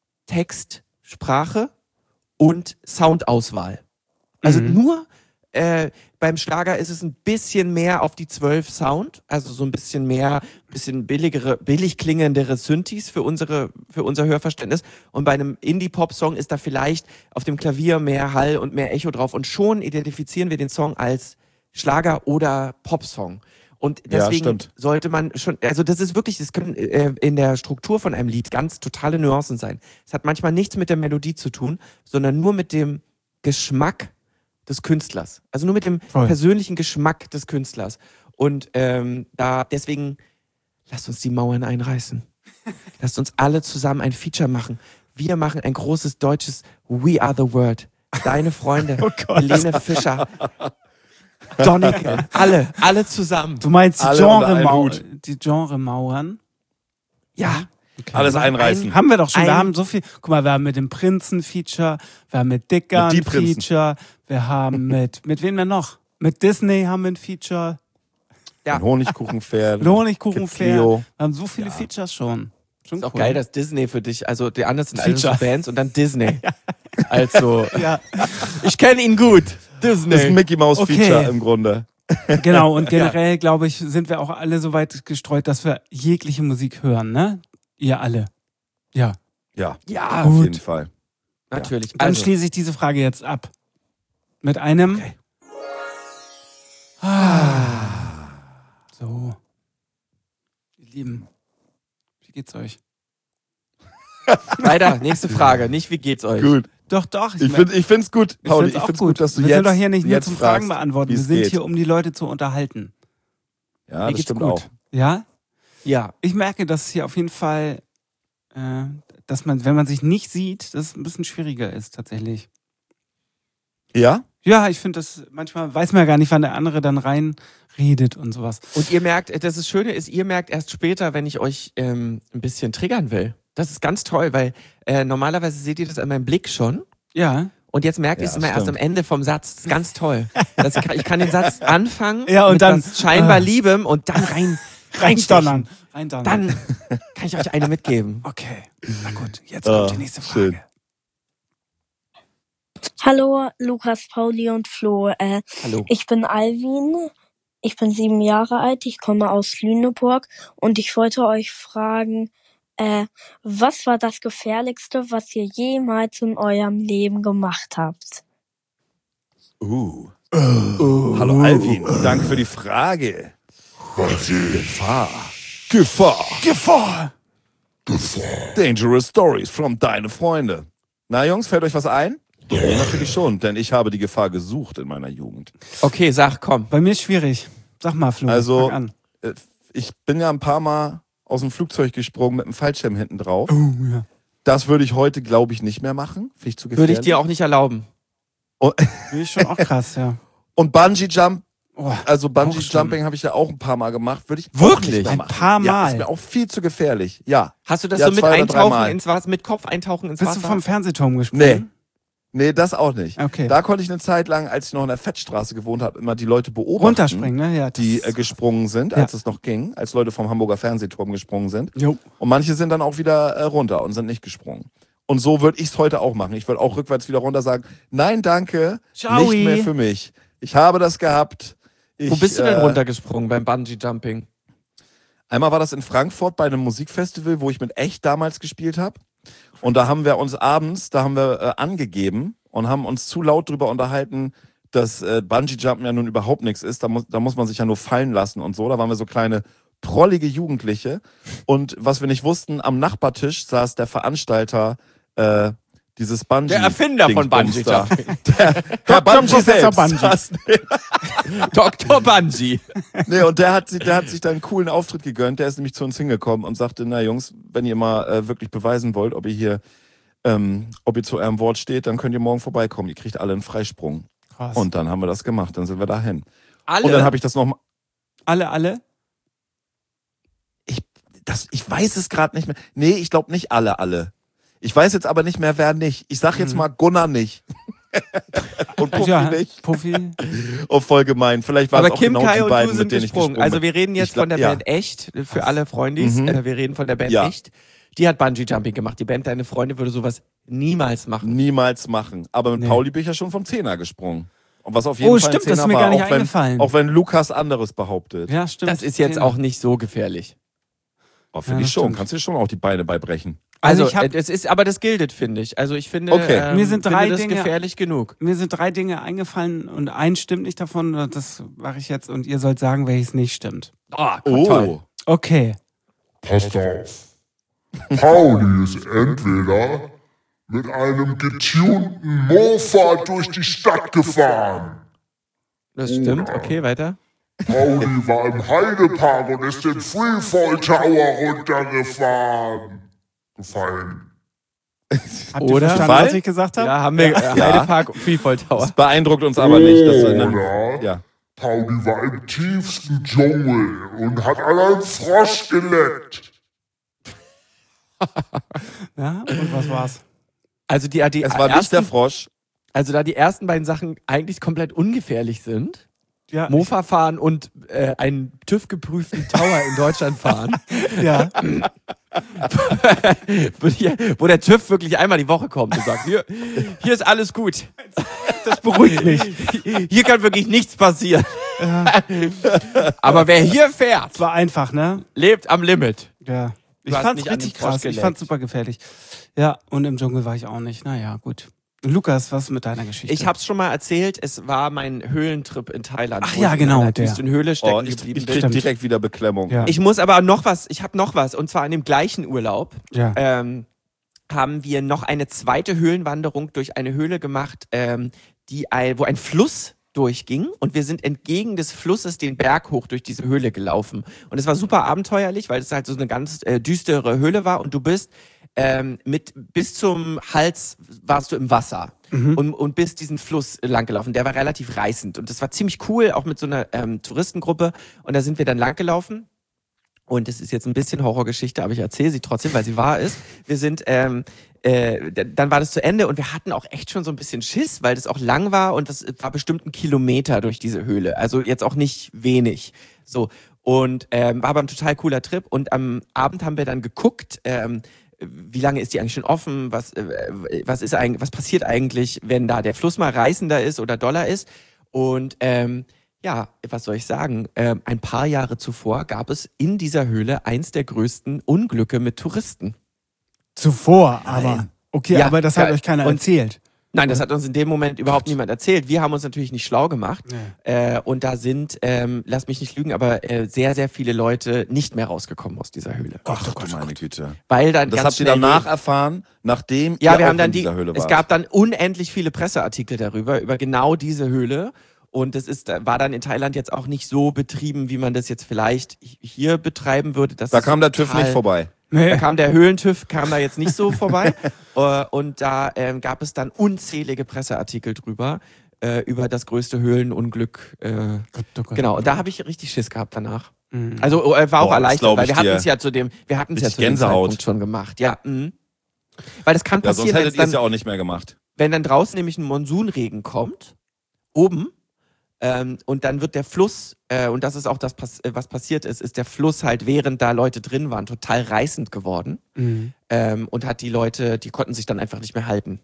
Speaker 1: Text, Sprache und Soundauswahl. Also
Speaker 4: Mhm.
Speaker 1: nur äh, beim Schlager ist es ein bisschen mehr auf die zwölf Sound, also so ein bisschen mehr, bisschen billigere, billig klingendere Synthes für unsere, für unser Hörverständnis. Und bei einem Indie-Pop-Song ist da vielleicht auf dem Klavier mehr Hall und mehr Echo drauf. Und schon identifizieren wir den Song als Schlager oder Popsong. Und
Speaker 2: Ja,
Speaker 1: deswegen
Speaker 2: stimmt.
Speaker 1: sollte man schon, also das ist wirklich, das können äh, in der Struktur von einem Lied ganz totale Nuancen sein. Es hat manchmal nichts mit der Melodie zu tun, sondern nur mit dem Geschmack des Künstlers. Also nur mit dem
Speaker 4: Voll.
Speaker 1: persönlichen Geschmack des Künstlers. Und ähm, da deswegen lasst uns die Mauern einreißen. Lasst uns alle zusammen ein Feature machen. Wir machen ein großes deutsches We Are the World. Deine Freunde,
Speaker 4: Oh Gott.
Speaker 1: Helene Fischer, Donneke, alle, alle zusammen.
Speaker 4: Du meinst die
Speaker 2: Alle unter einen
Speaker 4: Genre-Mauern?
Speaker 2: Hut.
Speaker 4: Die Genre-Mauern?
Speaker 1: Ja,
Speaker 2: Alles
Speaker 1: machen
Speaker 2: einreißen.
Speaker 4: Haben wir doch schon. Wir
Speaker 1: Ein-
Speaker 4: haben so viel. Guck mal, wir haben mit dem Prinzen Feature, wir haben mit Dicker
Speaker 2: Mit die
Speaker 4: ein
Speaker 2: Prinzen.
Speaker 4: Feature, wir haben mit, mit wem denn noch? Mit Disney haben wir ein Feature,
Speaker 1: Ja.
Speaker 2: Ein Honigkuchenpferd.
Speaker 4: Honigkuchenpferd.
Speaker 2: Clio.
Speaker 4: Wir haben so viele Features schon. Schon
Speaker 1: ist auch
Speaker 4: cool.
Speaker 1: geil, dass Disney für dich, also die anderen sind alle so
Speaker 4: Feature.
Speaker 1: Bands und dann Disney. Also,
Speaker 4: Ja,
Speaker 1: ich kenne ihn gut. Disney.
Speaker 2: Das ist ein Mickey Mouse
Speaker 4: Okay.
Speaker 2: Feature im Grunde.
Speaker 4: genau. Und generell, glaube ich, sind wir auch alle so weit gestreut, dass wir jegliche Musik hören, ne? Ihr alle. Ja.
Speaker 2: Ja,
Speaker 1: Ja,
Speaker 2: auf
Speaker 4: gut.
Speaker 2: jeden Fall.
Speaker 1: natürlich.
Speaker 4: Dann
Speaker 1: Also,
Speaker 4: schließe ich diese Frage jetzt ab. Mit einem.
Speaker 1: Okay.
Speaker 4: Ah. So. Ihr Lieben, wie geht's euch?
Speaker 1: weiter, nächste Frage. Nicht, wie geht's euch?
Speaker 2: Gut.
Speaker 4: Doch, doch.
Speaker 2: Ich finde ich find's gut,
Speaker 4: ich
Speaker 2: Pauli.
Speaker 4: find's
Speaker 2: Ich
Speaker 4: auch
Speaker 2: find's
Speaker 4: gut.
Speaker 2: gut, dass du
Speaker 4: wir
Speaker 2: jetzt
Speaker 4: sind doch hier nicht nur
Speaker 2: jetzt
Speaker 4: zum
Speaker 2: fragst,
Speaker 4: Fragen beantworten. Wir
Speaker 2: wie's
Speaker 4: sind
Speaker 2: geht.
Speaker 4: hier, um die Leute zu unterhalten.
Speaker 2: Ja,
Speaker 1: Mir
Speaker 2: das
Speaker 1: geht's
Speaker 2: stimmt
Speaker 1: gut.
Speaker 2: auch.
Speaker 4: Ja?
Speaker 1: Ja.
Speaker 4: Ich merke, dass hier auf jeden Fall, äh, dass man, wenn man sich nicht sieht, dass es ein bisschen schwieriger ist, tatsächlich.
Speaker 2: Ja?
Speaker 4: Ja, ich finde das, manchmal weiß man ja gar nicht, wann der andere dann reinredet und sowas.
Speaker 1: Und ihr merkt, das ist Schöne ist, ihr merkt erst später, wenn ich euch ähm, ein bisschen triggern will. Das ist ganz toll, weil äh, normalerweise seht ihr das an meinem Blick schon.
Speaker 4: Ja.
Speaker 1: Und jetzt merkt ihr
Speaker 2: Ja,
Speaker 1: es immer
Speaker 2: stimmt.
Speaker 1: erst am Ende vom Satz. Das ist ganz toll. Das kann, ich kann den Satz anfangen
Speaker 4: Ja, und
Speaker 1: mit
Speaker 4: dann,
Speaker 1: was scheinbar
Speaker 4: äh,
Speaker 1: Liebem und dann rein
Speaker 4: Reindonnern. Reindonnern.
Speaker 1: Dann kann ich euch eine mitgeben.
Speaker 4: Okay, na gut, jetzt kommt
Speaker 2: Ah,
Speaker 4: die nächste Frage.
Speaker 2: schön.
Speaker 5: Hallo, Lukas, Pauli und Flo. Äh,
Speaker 1: Hallo.
Speaker 5: ich bin Alvin. Ich bin sieben Jahre alt. Ich komme aus Lüneburg und ich wollte euch fragen, äh, was war das Gefährlichste, was ihr jemals in eurem Leben gemacht habt?
Speaker 2: Uh. Hallo Alvin, danke für die Frage. Gefahr. Gefahr.
Speaker 4: Gefahr!
Speaker 2: Dangerous Stories from deine Freunde. Na Jungs, fällt euch was ein? Ja, natürlich schon, denn ich habe die Gefahr gesucht in meiner Jugend.
Speaker 1: Okay, sag, komm.
Speaker 4: Bei mir ist schwierig. Sag mal, Flo,
Speaker 2: Also-
Speaker 4: fang an.
Speaker 2: Äh, Ich bin ja ein paar Mal aus dem Flugzeug gesprungen mit einem Fallschirm hinten drauf.
Speaker 4: Oh, ja.
Speaker 2: Das würde ich heute, glaube ich, nicht mehr machen. Finde ich zu gefährlich.
Speaker 1: Würde ich dir auch nicht erlauben.
Speaker 2: Und,
Speaker 4: Finde ich schon auch krass, ja.
Speaker 2: und Bungee Jump,
Speaker 4: Oh,
Speaker 2: also Bungee
Speaker 4: auch schon.
Speaker 2: Jumping habe ich ja auch ein paar Mal gemacht. Würde ich auch
Speaker 1: Wirklich?
Speaker 2: nicht mehr
Speaker 4: Ein
Speaker 2: machen.
Speaker 4: paar
Speaker 2: Ja,
Speaker 4: Mal?
Speaker 2: ist mir auch viel zu gefährlich. Ja.
Speaker 1: Hast du das
Speaker 2: Ja,
Speaker 1: so mit
Speaker 2: zwei oder drei
Speaker 1: Eintauchen
Speaker 2: Mal.
Speaker 1: ins Wasser, mit Kopf eintauchen ins
Speaker 4: Bist
Speaker 1: Wasser?
Speaker 4: du vom Fernsehturm gesprungen?
Speaker 2: Nee, das auch nicht.
Speaker 4: Okay.
Speaker 2: Da konnte ich eine Zeit lang, als ich noch in der Fettstraße gewohnt habe, immer die Leute beobachten,
Speaker 4: Runterspringen, ne? Ja, das-
Speaker 2: die äh, gesprungen sind, als es noch ging, als Leute vom Hamburger Fernsehturm gesprungen sind.
Speaker 4: Jo.
Speaker 2: Und manche sind dann auch wieder äh, runter und sind nicht gesprungen. Und so würde ich es heute auch machen. Ich würde auch rückwärts wieder runter sagen, nein, danke,
Speaker 4: Ciao.
Speaker 2: nicht mehr für mich. Ich habe das gehabt. Ich,
Speaker 1: Wo bist du denn
Speaker 2: äh,
Speaker 1: runtergesprungen beim Bungee Jumping?
Speaker 2: Einmal war das in Frankfurt bei einem Musikfestival, wo ich mit Echt damals gespielt habe. Und da haben wir uns abends, da haben wir äh, angegeben und haben uns zu laut drüber unterhalten, dass äh, Bungee-Jumpen ja nun überhaupt nichts ist. Da muss, da muss man sich ja nur fallen lassen und so. Da waren wir so kleine, prollige Jugendliche. Und was wir nicht wussten, am Nachbartisch saß der Veranstalter äh, dieses Bungee.
Speaker 1: Der Erfinder von
Speaker 2: Dingsbums da.
Speaker 1: Bungee-Jumping.
Speaker 2: Der, der Bungee
Speaker 4: Professor
Speaker 2: selbst
Speaker 4: Bungee.
Speaker 2: saß
Speaker 1: Doktor Bungee.
Speaker 2: Nee, und der hat, sich, der hat sich da einen coolen Auftritt gegönnt. Der ist nämlich zu uns hingekommen und sagte, na Jungs, wenn ihr mal äh, wirklich beweisen wollt, ob ihr hier, ähm, ob ihr zu eurem Wort steht, dann könnt ihr morgen vorbeikommen. Ihr kriegt alle einen Freisprung.
Speaker 4: Krass.
Speaker 2: Und dann haben wir das gemacht, dann sind wir dahin.
Speaker 1: Alle?
Speaker 2: Und dann habe ich das noch
Speaker 4: alle, alle?
Speaker 2: ich, das, ich weiß es gerade nicht mehr. Nee, ich glaube nicht alle, alle. Ich weiß jetzt aber nicht mehr, wer nicht. Ich sag jetzt mal Gunnar nicht. Und Puffy
Speaker 4: ja,
Speaker 2: nicht.
Speaker 4: Puffy.
Speaker 2: Oh, voll gemein. Vielleicht war es
Speaker 1: Aber
Speaker 2: auch
Speaker 1: Kim,
Speaker 2: genau
Speaker 1: Kai
Speaker 2: die
Speaker 1: und
Speaker 2: beiden,
Speaker 1: du sind
Speaker 2: mit denen ich
Speaker 1: gesprungen.
Speaker 2: gesprungen
Speaker 1: Also wir reden jetzt
Speaker 2: Ich glaub-
Speaker 1: von der
Speaker 2: ja.
Speaker 1: Band Echt, für alle Freundis.
Speaker 2: Mhm.
Speaker 1: Äh, wir reden von der Band
Speaker 2: Ja.
Speaker 1: Echt. Die hat Bungee Jumping gemacht. Die Band Deine Freunde würde sowas niemals machen.
Speaker 2: Niemals machen. Aber mit
Speaker 4: Nee.
Speaker 2: Pauli bin ich ja schon vom Zehner gesprungen. Und was auf jeden
Speaker 4: Oh,
Speaker 2: Fall
Speaker 4: stimmt,
Speaker 2: ein
Speaker 4: das
Speaker 2: Zehner
Speaker 4: ist mir
Speaker 2: war,
Speaker 4: gar nicht
Speaker 2: auch wenn,
Speaker 4: eingefallen.
Speaker 2: Auch wenn Lukas anderes behauptet.
Speaker 4: Ja, stimmt.
Speaker 1: Das ist jetzt
Speaker 4: Genau.
Speaker 1: auch nicht so gefährlich.
Speaker 2: Oh, finde
Speaker 4: Ja,
Speaker 2: ich schon.
Speaker 4: stimmt.
Speaker 2: Kannst du dir schon auch die Beine beibrechen.
Speaker 1: Also,
Speaker 4: Also ich hab-
Speaker 1: äh, es ist, aber das gilt, finde ich. Also ich finde,
Speaker 2: Okay.
Speaker 1: ähm,
Speaker 4: Mir sind drei
Speaker 1: finde das
Speaker 4: Dinge-
Speaker 1: gefährlich genug.
Speaker 4: Mir sind drei Dinge eingefallen und eins stimmt nicht davon. Das mache ich jetzt und ihr sollt sagen, welches nicht stimmt.
Speaker 1: Oh,
Speaker 2: Oh,
Speaker 1: toll.
Speaker 4: Okay.
Speaker 8: Passt auf. Pauli ist entweder mit einem getunten Mofa durch die Stadt gefahren.
Speaker 1: Das stimmt. Okay, weiter.
Speaker 8: Pauli war im Heidepark und ist den Freefall Tower runtergefahren. Gefallen.
Speaker 4: Habt ihr
Speaker 1: Oder?
Speaker 4: verstanden,
Speaker 2: Fall?
Speaker 4: was ich gesagt habe?
Speaker 1: Ja, haben wir äh, Heidepark Freefall Tower.
Speaker 2: das beeindruckt uns aber nicht. Dass wir dann,
Speaker 8: Oder
Speaker 2: ja.
Speaker 8: Pauli war im tiefsten Dschungel und hat an einem Frosch geleckt.
Speaker 4: Ja, und was war's?
Speaker 1: Also die, die
Speaker 2: Es war
Speaker 1: ersten,
Speaker 2: nicht der Frosch.
Speaker 1: also da die ersten beiden Sachen eigentlich komplett ungefährlich sind.
Speaker 4: Ja,
Speaker 1: Mofa fahren und äh, einen TÜV-geprüften Tower in Deutschland fahren.
Speaker 4: ja.
Speaker 1: wo, die, wo der TÜV wirklich einmal die Woche kommt und sagt, hier, hier ist alles gut.
Speaker 4: Das beruhigt mich.
Speaker 1: Hier kann wirklich nichts passieren. Aber wer hier fährt,
Speaker 4: Es war einfach, ne?
Speaker 1: lebt am Limit.
Speaker 4: Ja. Ich
Speaker 1: hast
Speaker 4: fand's
Speaker 1: nicht an
Speaker 4: richtig
Speaker 1: den Frosch
Speaker 4: krass. Ich
Speaker 1: geleckt.
Speaker 4: fand's super gefährlich. Ja, und im Dschungel war ich auch nicht. Naja, gut. Lukas, was ist mit deiner Geschichte?
Speaker 1: Ich hab's schon mal erzählt, es war mein Höhlentrip in Thailand.
Speaker 4: Ach
Speaker 1: wo
Speaker 4: ja,
Speaker 1: ich
Speaker 4: genau,
Speaker 1: in einer
Speaker 4: der.
Speaker 1: düsteren Höhle stecken
Speaker 2: Oh, ich
Speaker 1: geblieben
Speaker 2: ich
Speaker 1: bin.
Speaker 2: krieg
Speaker 4: Stimmt.
Speaker 2: direkt wieder Beklemmung.
Speaker 4: Ja.
Speaker 1: Ich muss aber noch was, ich habe noch was, und zwar in dem gleichen Urlaub
Speaker 4: ja.
Speaker 1: ähm, haben wir noch eine zweite Höhlenwanderung durch eine Höhle gemacht, ähm, die ein, wo ein Fluss durchging und wir sind entgegen des Flusses den Berg hoch durch diese Höhle gelaufen. Und es war super abenteuerlich, weil es halt so eine ganz äh, düstere Höhle war und du bist ähm, mit bis zum Hals warst du im Wasser.
Speaker 4: Mhm.
Speaker 1: und, und bis diesen Fluss langgelaufen. Der war relativ reißend und das war ziemlich cool, auch mit so einer ähm, Touristengruppe. Und da sind wir dann langgelaufen. Und es ist jetzt ein bisschen Horrorgeschichte, aber ich erzähle sie trotzdem, weil sie wahr ist. Wir sind, ähm, äh, dann war das zu Ende und wir hatten auch echt schon so ein bisschen Schiss, weil das auch lang war und das war bestimmt ein Kilometer durch diese Höhle. Also jetzt auch nicht wenig. So. Und ähm, war aber ein total cooler Trip. Und am Abend haben wir dann geguckt, ähm, wie lange ist die eigentlich schon offen? Was, äh, was ist eigentlich, was passiert eigentlich, wenn da der Fluss mal reißender ist oder doller ist? Und ähm, ja, was soll ich sagen? Ähm, ein paar Jahre zuvor gab es in dieser Höhle eins der größten Unglücke mit Touristen.
Speaker 4: Zuvor, aber. Okay,
Speaker 1: Ja,
Speaker 4: aber das hat
Speaker 1: ja,
Speaker 4: euch keiner
Speaker 1: und-
Speaker 4: erzählt.
Speaker 1: Nein, das hat uns in dem Moment überhaupt niemand erzählt. Wir haben uns natürlich nicht schlau gemacht. Äh, und da sind, ähm, lass mich nicht lügen, aber äh, sehr, sehr viele Leute nicht mehr rausgekommen aus dieser Höhle.
Speaker 2: Ach du meine Güte.
Speaker 1: Weil dann
Speaker 2: Das
Speaker 1: ganz
Speaker 2: habt ihr
Speaker 1: schnell
Speaker 2: danach erfahren, nachdem
Speaker 1: Ja,
Speaker 2: ihr
Speaker 1: wir
Speaker 2: auch
Speaker 1: haben dann
Speaker 2: in
Speaker 1: die,
Speaker 2: dieser Höhle
Speaker 1: es
Speaker 2: wart.
Speaker 1: gab dann unendlich viele Presseartikel darüber, über genau diese Höhle. Und das ist, war dann in Thailand jetzt auch nicht so betrieben, wie man das jetzt vielleicht hier betreiben würde. Das
Speaker 2: Da
Speaker 1: ist
Speaker 2: kam der TÜV
Speaker 1: total-
Speaker 2: nicht vorbei.
Speaker 1: Da kam der Höhlentüv, kam da jetzt nicht so vorbei. Äh, und da ähm, gab es dann unzählige Presseartikel drüber, äh, über das größte Höhlenunglück. Äh,
Speaker 4: Gott, oh Gott,
Speaker 1: genau,
Speaker 4: oh
Speaker 1: und da
Speaker 4: Gott.
Speaker 1: habe ich richtig Schiss gehabt danach.
Speaker 4: Mhm.
Speaker 1: Also äh, war auch
Speaker 2: Boah, das
Speaker 1: erleichtert,
Speaker 2: glaub
Speaker 1: weil
Speaker 2: ich
Speaker 1: wir hatten
Speaker 2: dir.
Speaker 1: es ja zu dem, wir hatten es ja
Speaker 2: Richtig
Speaker 1: zu dem
Speaker 2: Gänsehaut.
Speaker 1: Zeitpunkt schon gemacht. Ja, mhm. Weil das kann
Speaker 2: Ja, sonst
Speaker 1: passieren, wenn
Speaker 2: hättet
Speaker 1: es
Speaker 2: ihr es
Speaker 1: dann
Speaker 2: ja auch nicht mehr gemacht.
Speaker 1: wenn dann draußen nämlich ein Monsunregen kommt, oben, ähm, und dann wird der Fluss, äh, und das ist auch das, pass- äh, was passiert ist, ist der Fluss halt, während da Leute drin waren, total reißend geworden
Speaker 4: Mhm.
Speaker 1: ähm, und hat die Leute, die konnten sich dann einfach nicht mehr halten.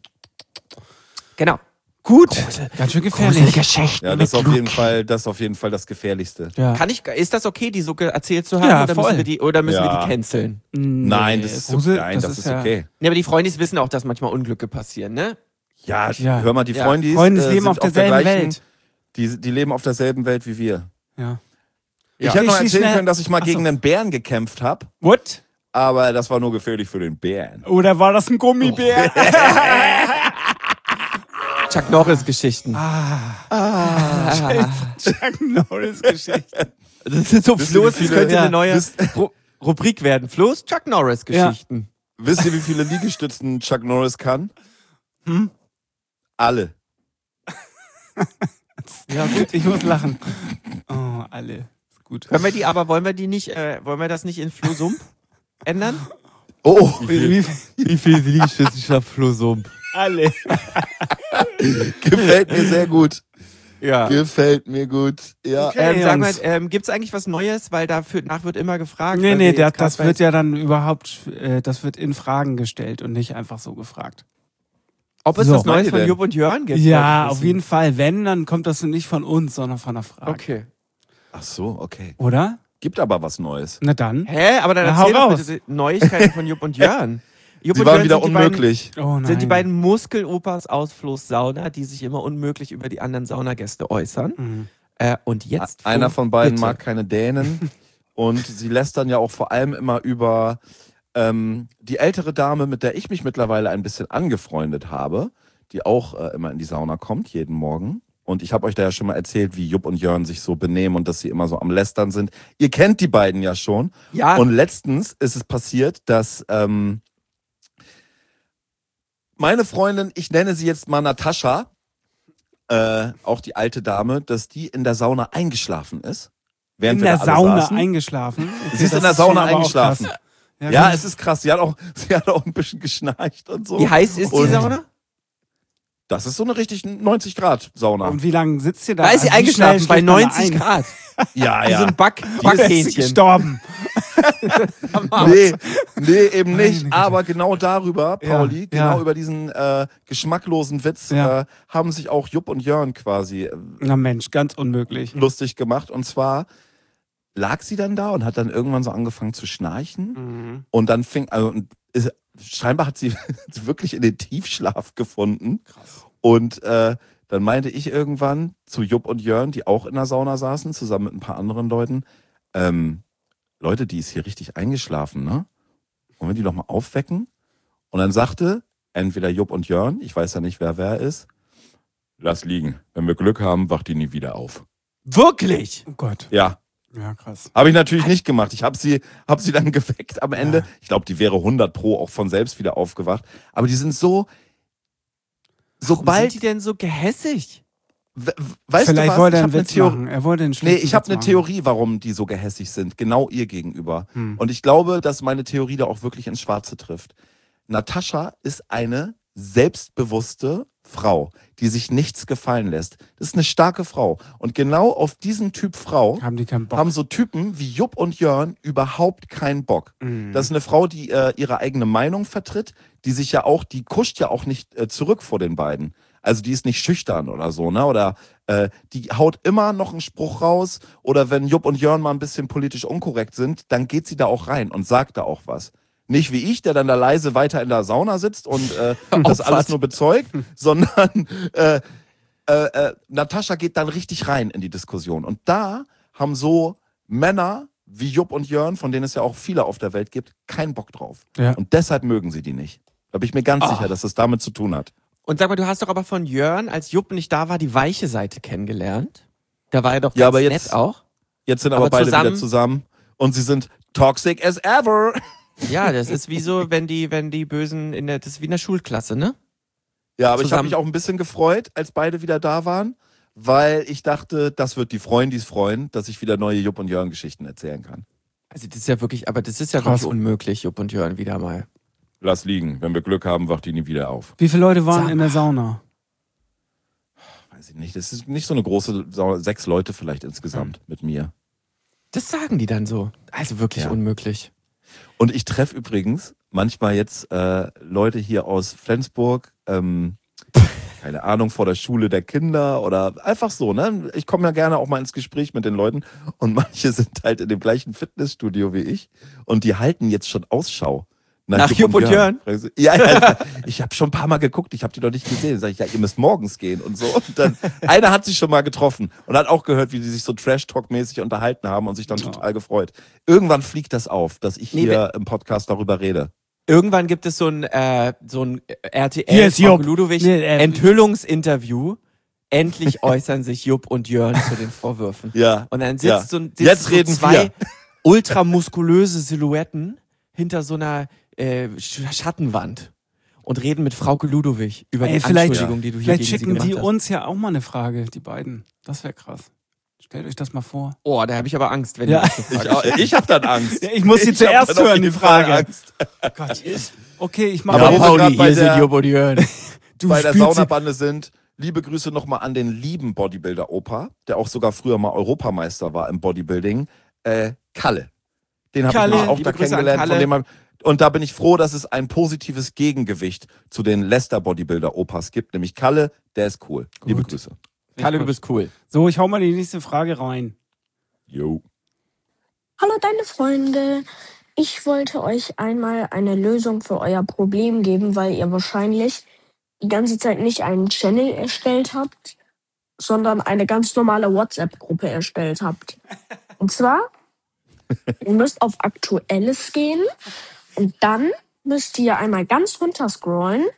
Speaker 1: Genau.
Speaker 4: Gut, ganz schön gefährlich.
Speaker 1: Geschichten
Speaker 2: Ja, das ist auf jeden Fall, das ist auf jeden Fall das Gefährlichste.
Speaker 4: Ja.
Speaker 1: Kann ich, ist das okay, die so ge- erzählt zu haben,
Speaker 4: Ja,
Speaker 1: oder
Speaker 4: voll.
Speaker 1: müssen wir die, oder müssen wir
Speaker 2: Ja.
Speaker 1: die canceln?
Speaker 4: Nee,
Speaker 2: Nein, das ist,
Speaker 4: Grusel,
Speaker 2: nein, das ist,
Speaker 4: ja-
Speaker 2: okay.
Speaker 1: Nee, aber die Freundis wissen auch, dass manchmal Unglücke passieren, ne?
Speaker 2: Ja,
Speaker 4: Ja.
Speaker 2: hör mal, die
Speaker 1: Ja.
Speaker 2: Freundis,
Speaker 4: Freunde
Speaker 2: äh,
Speaker 4: leben
Speaker 2: sind
Speaker 4: auf
Speaker 2: der
Speaker 4: derselben
Speaker 2: gleichen,
Speaker 4: Welt.
Speaker 2: Die, die leben auf derselben Welt wie wir.
Speaker 4: Ja.
Speaker 2: Ich
Speaker 1: Ja.
Speaker 2: hätte noch
Speaker 4: Ich schieß
Speaker 2: erzählen
Speaker 4: schnell-
Speaker 2: können, dass ich mal
Speaker 4: Ach so.
Speaker 2: gegen einen Bären gekämpft habe,
Speaker 4: What?
Speaker 2: aber das war nur gefährlich für den Bären.
Speaker 4: Oder war das ein Gummibär?
Speaker 1: Chuck Norris-Geschichten.
Speaker 4: Ah. Chuck Norris Geschichte.
Speaker 1: Das sind so
Speaker 2: Wisst ihr,
Speaker 1: Floß,
Speaker 2: wie
Speaker 1: das
Speaker 2: viele-
Speaker 1: könnte
Speaker 4: ja.
Speaker 1: eine neue
Speaker 2: Wisst-
Speaker 1: Ru Rubrik werden. Floß, Chuck Norris-Geschichten.
Speaker 2: Wisst ihr, wie viele Liegestützen Chuck Norris kann?
Speaker 4: Hm?
Speaker 2: Alle.
Speaker 4: Ja, gut, ich muss lachen. Oh, alle. Ist gut.
Speaker 1: Können wir die aber, wollen wir die nicht, äh, wollen wir das nicht in Flohsump ändern?
Speaker 2: Oh,
Speaker 4: Wie,
Speaker 1: Wie viele Liegestütze schafft Flohsump?
Speaker 4: alle.
Speaker 2: gefällt mir sehr gut.
Speaker 1: Ja.
Speaker 2: Gefällt mir gut. Ja.
Speaker 4: Okay.
Speaker 1: Ähm, sag mal,
Speaker 4: Jungs.
Speaker 1: ähm, gibt's eigentlich was Neues? Weil dafür nach wird immer gefragt.
Speaker 4: Nee,
Speaker 1: weil
Speaker 4: nee,
Speaker 1: wir
Speaker 4: der,
Speaker 1: jetzt grad
Speaker 4: das
Speaker 1: bei-
Speaker 4: wird ja dann überhaupt, äh, das wird in Fragen gestellt und nicht einfach so gefragt.
Speaker 1: Ob es
Speaker 4: So.
Speaker 1: was Neues
Speaker 2: Meint ihr
Speaker 1: von
Speaker 2: denn?
Speaker 1: Jupp und Jörn gibt?
Speaker 4: Ja,
Speaker 1: wollte ich
Speaker 4: auf
Speaker 1: wissen.
Speaker 4: jeden Fall. Wenn, dann kommt das nicht von uns, sondern von der Frage.
Speaker 1: Okay.
Speaker 2: Ach so, okay.
Speaker 4: Oder?
Speaker 2: Gibt aber was Neues.
Speaker 4: Na dann.
Speaker 1: Hä? Aber dann
Speaker 4: Na,
Speaker 1: erzähl
Speaker 4: hau
Speaker 1: doch
Speaker 4: raus.
Speaker 1: bitte die Neuigkeiten von Jupp und Jörn. Jupp
Speaker 2: Sie
Speaker 1: und
Speaker 2: waren
Speaker 1: Jörn
Speaker 2: wieder
Speaker 1: sind die beiden-
Speaker 2: unmöglich.
Speaker 4: Oh nein.
Speaker 1: Sind die beiden Muskelopas aus Floß Sauna, die sich immer unmöglich über die anderen Saunagäste äußern.
Speaker 4: Mhm.
Speaker 1: Äh, und jetzt.
Speaker 2: Einer von beiden
Speaker 1: bitte.
Speaker 2: mag keine Dänen. Und sie lästern ja auch vor allem immer über ähm, die ältere Dame, mit der ich mich mittlerweile ein bisschen angefreundet habe, die auch äh, immer in die Sauna kommt, jeden Morgen. Und ich habe euch da ja schon mal erzählt, wie Jupp und Jörn sich so benehmen und dass sie immer so am Lästern sind. Ihr kennt die beiden ja schon.
Speaker 1: Ja.
Speaker 2: Und letztens ist es passiert, dass ähm, meine Freundin, ich nenne sie jetzt mal Natascha, äh, auch die alte Dame, dass die in der Sauna eingeschlafen ist. Während
Speaker 4: In
Speaker 2: wir
Speaker 4: der
Speaker 2: da alle
Speaker 4: Sauna
Speaker 2: saßen.
Speaker 4: eingeschlafen. Okay,
Speaker 2: Sie ist
Speaker 4: das
Speaker 2: in der
Speaker 4: schon
Speaker 2: Sauna
Speaker 4: aber auch
Speaker 2: eingeschlafen.
Speaker 4: krass.
Speaker 2: Ja,
Speaker 4: gut.
Speaker 2: es ist krass. Sie hat auch, sie hat auch ein bisschen geschnarcht und so.
Speaker 1: Wie heiß ist die
Speaker 2: Und
Speaker 1: Sauna?
Speaker 2: Das ist so eine richtig neunzig Grad Sauna.
Speaker 4: Und wie lange sitzt ihr da?
Speaker 1: Da ist sie
Speaker 4: Also wie schnell
Speaker 1: eingeschlafen bei
Speaker 4: schläft man da
Speaker 1: neunzig
Speaker 4: ein?
Speaker 1: Grad.
Speaker 2: Ja,
Speaker 1: Wie so
Speaker 2: ja.
Speaker 1: ein Back
Speaker 4: Die ist
Speaker 1: Backhähnchen.
Speaker 4: gestorben.
Speaker 2: Nee, nee, eben
Speaker 4: Meine
Speaker 2: nicht.
Speaker 4: Güte.
Speaker 2: Aber genau darüber,
Speaker 4: Ja,
Speaker 2: Pauli,
Speaker 4: ja.
Speaker 2: genau über diesen äh, geschmacklosen Witz
Speaker 4: Ja.
Speaker 2: äh, haben sich auch Jupp und Jörn quasi äh,
Speaker 4: Na Mensch, ganz unmöglich.
Speaker 2: lustig gemacht. Und zwar lag sie dann da und hat dann irgendwann so angefangen zu schnarchen.
Speaker 4: Mhm.
Speaker 2: Und dann fing, also und ist, scheinbar hat sie wirklich in den Tiefschlaf gefunden. Und äh, dann meinte ich irgendwann zu Jupp und Jörn, die auch in der Sauna saßen, zusammen mit ein paar anderen Leuten, ähm, Leute, die ist hier richtig eingeschlafen, ne? Wollen wir die doch mal aufwecken? Und dann sagte entweder Jupp und Jörn, ich weiß ja nicht, wer wer ist, lass liegen. Wenn wir Glück haben, wacht die nie wieder auf.
Speaker 1: Wirklich?
Speaker 4: Oh Gott.
Speaker 2: Ja,
Speaker 4: Ja, krass.
Speaker 2: habe ich natürlich nicht gemacht. Ich habe sie, hab sie dann geweckt am Ende.
Speaker 4: Ja.
Speaker 2: Ich glaube, die wäre hundert Pro auch von selbst wieder aufgewacht. Aber die sind so sobald
Speaker 1: sind die denn so gehässig?
Speaker 2: We- Weißt
Speaker 4: Vielleicht
Speaker 2: du was?
Speaker 4: wollte er
Speaker 2: Ich
Speaker 4: einen
Speaker 2: hab eine
Speaker 4: Witz
Speaker 2: Theor-
Speaker 4: machen. Er wollte einen
Speaker 2: Nee,
Speaker 4: schlechten
Speaker 2: ich habe
Speaker 4: Witz
Speaker 2: eine
Speaker 4: machen.
Speaker 2: Theorie, warum die so gehässig sind. Genau ihr gegenüber.
Speaker 4: Hm.
Speaker 2: Und ich glaube, dass meine Theorie da auch wirklich ins Schwarze trifft. Natascha ist eine selbstbewusste Frau, die sich nichts gefallen lässt. Das ist eine starke Frau. Und genau auf diesen Typ Frau
Speaker 4: Haben die keinen Bock.
Speaker 2: haben so Typen wie Jupp und Jörn überhaupt keinen Bock.
Speaker 4: Mhm.
Speaker 2: Das ist eine Frau, die äh, ihre eigene Meinung vertritt, die sich ja auch, die kuscht ja auch nicht äh, zurück vor den beiden. Also die ist nicht schüchtern oder so, ne? Oder äh, die haut immer noch einen Spruch raus. Oder wenn Jupp und Jörn mal ein bisschen politisch unkorrekt sind, dann geht sie da auch rein und sagt da auch was. Nicht wie ich, der dann da leise weiter in der Sauna sitzt und äh, das alles nur bezeugt, sondern äh, äh, äh, Natascha geht dann richtig rein in die Diskussion. Und da haben so Männer wie Jupp und Jörn, von denen es ja auch viele auf der Welt gibt, keinen Bock drauf.
Speaker 4: Ja.
Speaker 2: Und deshalb mögen sie die nicht. Da bin ich mir ganz
Speaker 1: Ah.
Speaker 2: sicher, dass das damit zu tun hat.
Speaker 1: Und sag mal, du hast doch aber von Jörn, als Jupp nicht da war, die weiche Seite kennengelernt. Da war er doch ganz
Speaker 2: Ja, aber jetzt-
Speaker 1: nett auch.
Speaker 2: Jetzt sind aber,
Speaker 1: Aber
Speaker 2: beide
Speaker 1: zusammen-
Speaker 2: wieder zusammen und sie sind toxic as ever.
Speaker 1: Ja, das ist wie so, wenn die, wenn die Bösen in der, das ist wie in der Schulklasse, ne?
Speaker 2: Ja, aber ich habe
Speaker 1: Zusammen.
Speaker 2: mich auch ein bisschen gefreut, als beide wieder da waren, weil ich dachte, das wird die Freundis freuen, dass ich wieder neue Jupp und Jörn Geschichten erzählen kann.
Speaker 1: Also das ist ja wirklich, aber das ist ja
Speaker 4: Krass.
Speaker 1: wirklich unmöglich, Jupp und Jörn wieder mal.
Speaker 2: Lass liegen, wenn wir Glück haben, wacht die nie wieder auf.
Speaker 4: Wie viele Leute waren
Speaker 1: Sag
Speaker 4: in der Sauna?
Speaker 2: Weiß ich nicht, das ist nicht so eine große, Sau- sechs Leute vielleicht insgesamt mit mir.
Speaker 1: Das sagen die dann so. Also wirklich
Speaker 2: Ja.
Speaker 1: unmöglich.
Speaker 2: Und ich treffe übrigens manchmal jetzt äh, Leute hier aus Flensburg, ähm, keine Ahnung, vor der Schule der Kinder oder einfach so, ne? Ich komme ja gerne auch mal ins Gespräch mit den Leuten und manche sind halt in dem gleichen Fitnessstudio wie ich und die halten jetzt schon Ausschau.
Speaker 1: Nach Jupp und Jörn?
Speaker 2: Ja, ja, ich habe schon ein paar Mal geguckt, ich habe die noch nicht gesehen. Sag ich, ja, ihr müsst morgens gehen und so. Und dann, einer hat sich schon mal getroffen und hat auch gehört, wie die sich so Trash-Talk-mäßig unterhalten haben und sich dann total gefreut. Irgendwann fliegt das auf, dass ich
Speaker 1: Nee,
Speaker 2: hier im Podcast darüber rede.
Speaker 1: Irgendwann gibt es so ein, äh, so ein R T
Speaker 4: Hier
Speaker 1: L
Speaker 4: ist Jupp.
Speaker 1: Ludowig
Speaker 4: Nee, äh,
Speaker 1: Enthüllungsinterview. Endlich äußern sich Jupp und Jörn zu den Vorwürfen.
Speaker 2: Ja.
Speaker 1: Und dann sitzt
Speaker 2: Ja.
Speaker 1: so, sitzt
Speaker 2: Jetzt
Speaker 1: so
Speaker 2: reden
Speaker 1: zwei
Speaker 2: wir.
Speaker 1: ultramuskulöse Silhouetten hinter so einer äh, Sch- Schattenwand und reden mit Frauke Ludowig über
Speaker 4: Ey,
Speaker 1: die
Speaker 4: vielleicht-
Speaker 1: Anschuldigung, die du hier
Speaker 4: Vielleicht
Speaker 1: gegen sie
Speaker 4: schicken
Speaker 1: gemacht
Speaker 4: die
Speaker 1: hast.
Speaker 4: uns ja auch mal eine Frage, die beiden. Das wäre krass. Stellt euch das mal vor.
Speaker 1: Oh, da habe ich aber Angst, wenn
Speaker 4: Ja.
Speaker 1: die uns eine
Speaker 2: Ich,
Speaker 1: Frage
Speaker 2: auch- ich habe dann Angst.
Speaker 4: Ja, ich muss sie
Speaker 2: hab
Speaker 4: zuerst
Speaker 2: dann auf
Speaker 4: hören, die
Speaker 2: jeden Fall
Speaker 4: Frage.
Speaker 2: Angst.
Speaker 4: Gott. Okay, ich mach
Speaker 2: Aber
Speaker 1: Ja,
Speaker 2: wo wir
Speaker 1: Pauli,
Speaker 2: grad bei
Speaker 1: hier sind
Speaker 2: der-
Speaker 1: Jupp und Jörn.
Speaker 4: du
Speaker 2: Bei der
Speaker 4: spielst sie-
Speaker 2: Saunabande sind, liebe Grüße nochmal an den lieben Bodybuilder-Opa, der auch sogar früher mal Europameister war im Bodybuilding, äh, Kalle. Den habe ich
Speaker 4: Kalle.
Speaker 2: nämlich auch
Speaker 1: Liebe
Speaker 2: da
Speaker 1: Grüße an
Speaker 2: kennengelernt. Von
Speaker 1: Kalle.
Speaker 2: dem hab, und da bin ich froh, dass es ein positives Gegengewicht zu den Lester-Bodybuilder-Opas gibt, nämlich Kalle, der ist cool. Liebe
Speaker 4: Gut.
Speaker 2: Grüße.
Speaker 1: Kalle, du bist cool.
Speaker 4: So, ich hau mal die nächste Frage rein.
Speaker 2: Jo.
Speaker 9: Hallo deine Freunde. Ich wollte euch einmal eine Lösung für euer Problem geben, weil ihr wahrscheinlich die ganze Zeit nicht einen Channel erstellt habt, sondern eine ganz normale WhatsApp-Gruppe erstellt habt. Und zwar, ihr müsst auf Aktuelles gehen und dann müsst ihr einmal ganz runter scrollen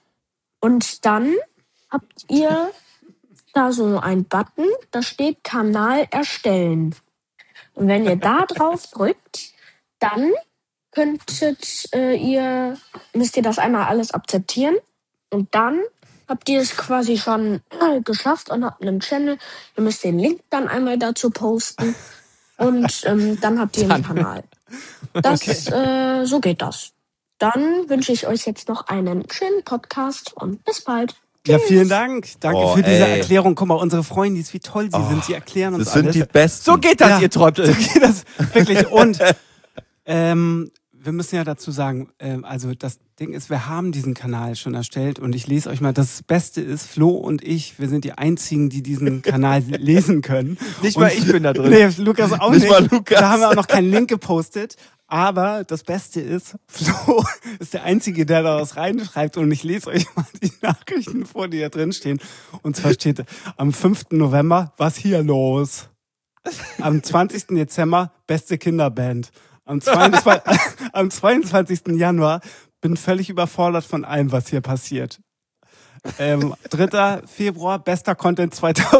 Speaker 9: und dann habt ihr da so einen Button, da steht Kanal erstellen. Und wenn ihr da drauf drückt, dann könntet äh, ihr, müsst ihr das einmal alles akzeptieren und dann habt ihr es quasi schon äh, geschafft und habt einen Channel. Ihr müsst den Link dann einmal dazu posten und ähm, dann habt ihr einen Kanal. Das, äh, so geht das. Dann wünsche ich euch jetzt noch einen schönen Podcast und bis bald.
Speaker 4: Ja, vielen Dank. Danke
Speaker 2: Oh,
Speaker 4: für diese
Speaker 2: ey.
Speaker 4: Erklärung. Guck mal, unsere Freundis, wie toll sie
Speaker 2: Oh,
Speaker 4: sind. Sie erklären uns
Speaker 2: Das sind
Speaker 4: alles.
Speaker 2: die Besten.
Speaker 1: So geht das,
Speaker 4: Ja.
Speaker 1: ihr Trottel.
Speaker 4: So geht das wirklich. Und ähm, wir müssen ja dazu sagen, ähm, also das Ding ist, wir haben diesen Kanal schon erstellt und ich lese euch mal, das Beste ist, Flo und ich, wir sind die Einzigen, die diesen Kanal lesen können.
Speaker 1: Nicht
Speaker 4: Und-
Speaker 1: mal ich bin da drin.
Speaker 4: Nee, Lukas auch
Speaker 2: Nicht
Speaker 4: nicht.
Speaker 2: mal Lukas.
Speaker 4: Da haben wir auch noch keinen Link gepostet. Aber das Beste ist, Flo ist der Einzige, der da was reinschreibt und ich lese euch mal die Nachrichten vor, die da drin stehen. Und zwar steht am fünften November, was hier los? Am zwanzigsten Dezember, beste Kinderband. Am zweiundzwanzigsten am zweiundzwanzigsten Januar, bin völlig überfordert von allem, was hier passiert. Ähm, dritter Februar, bester Content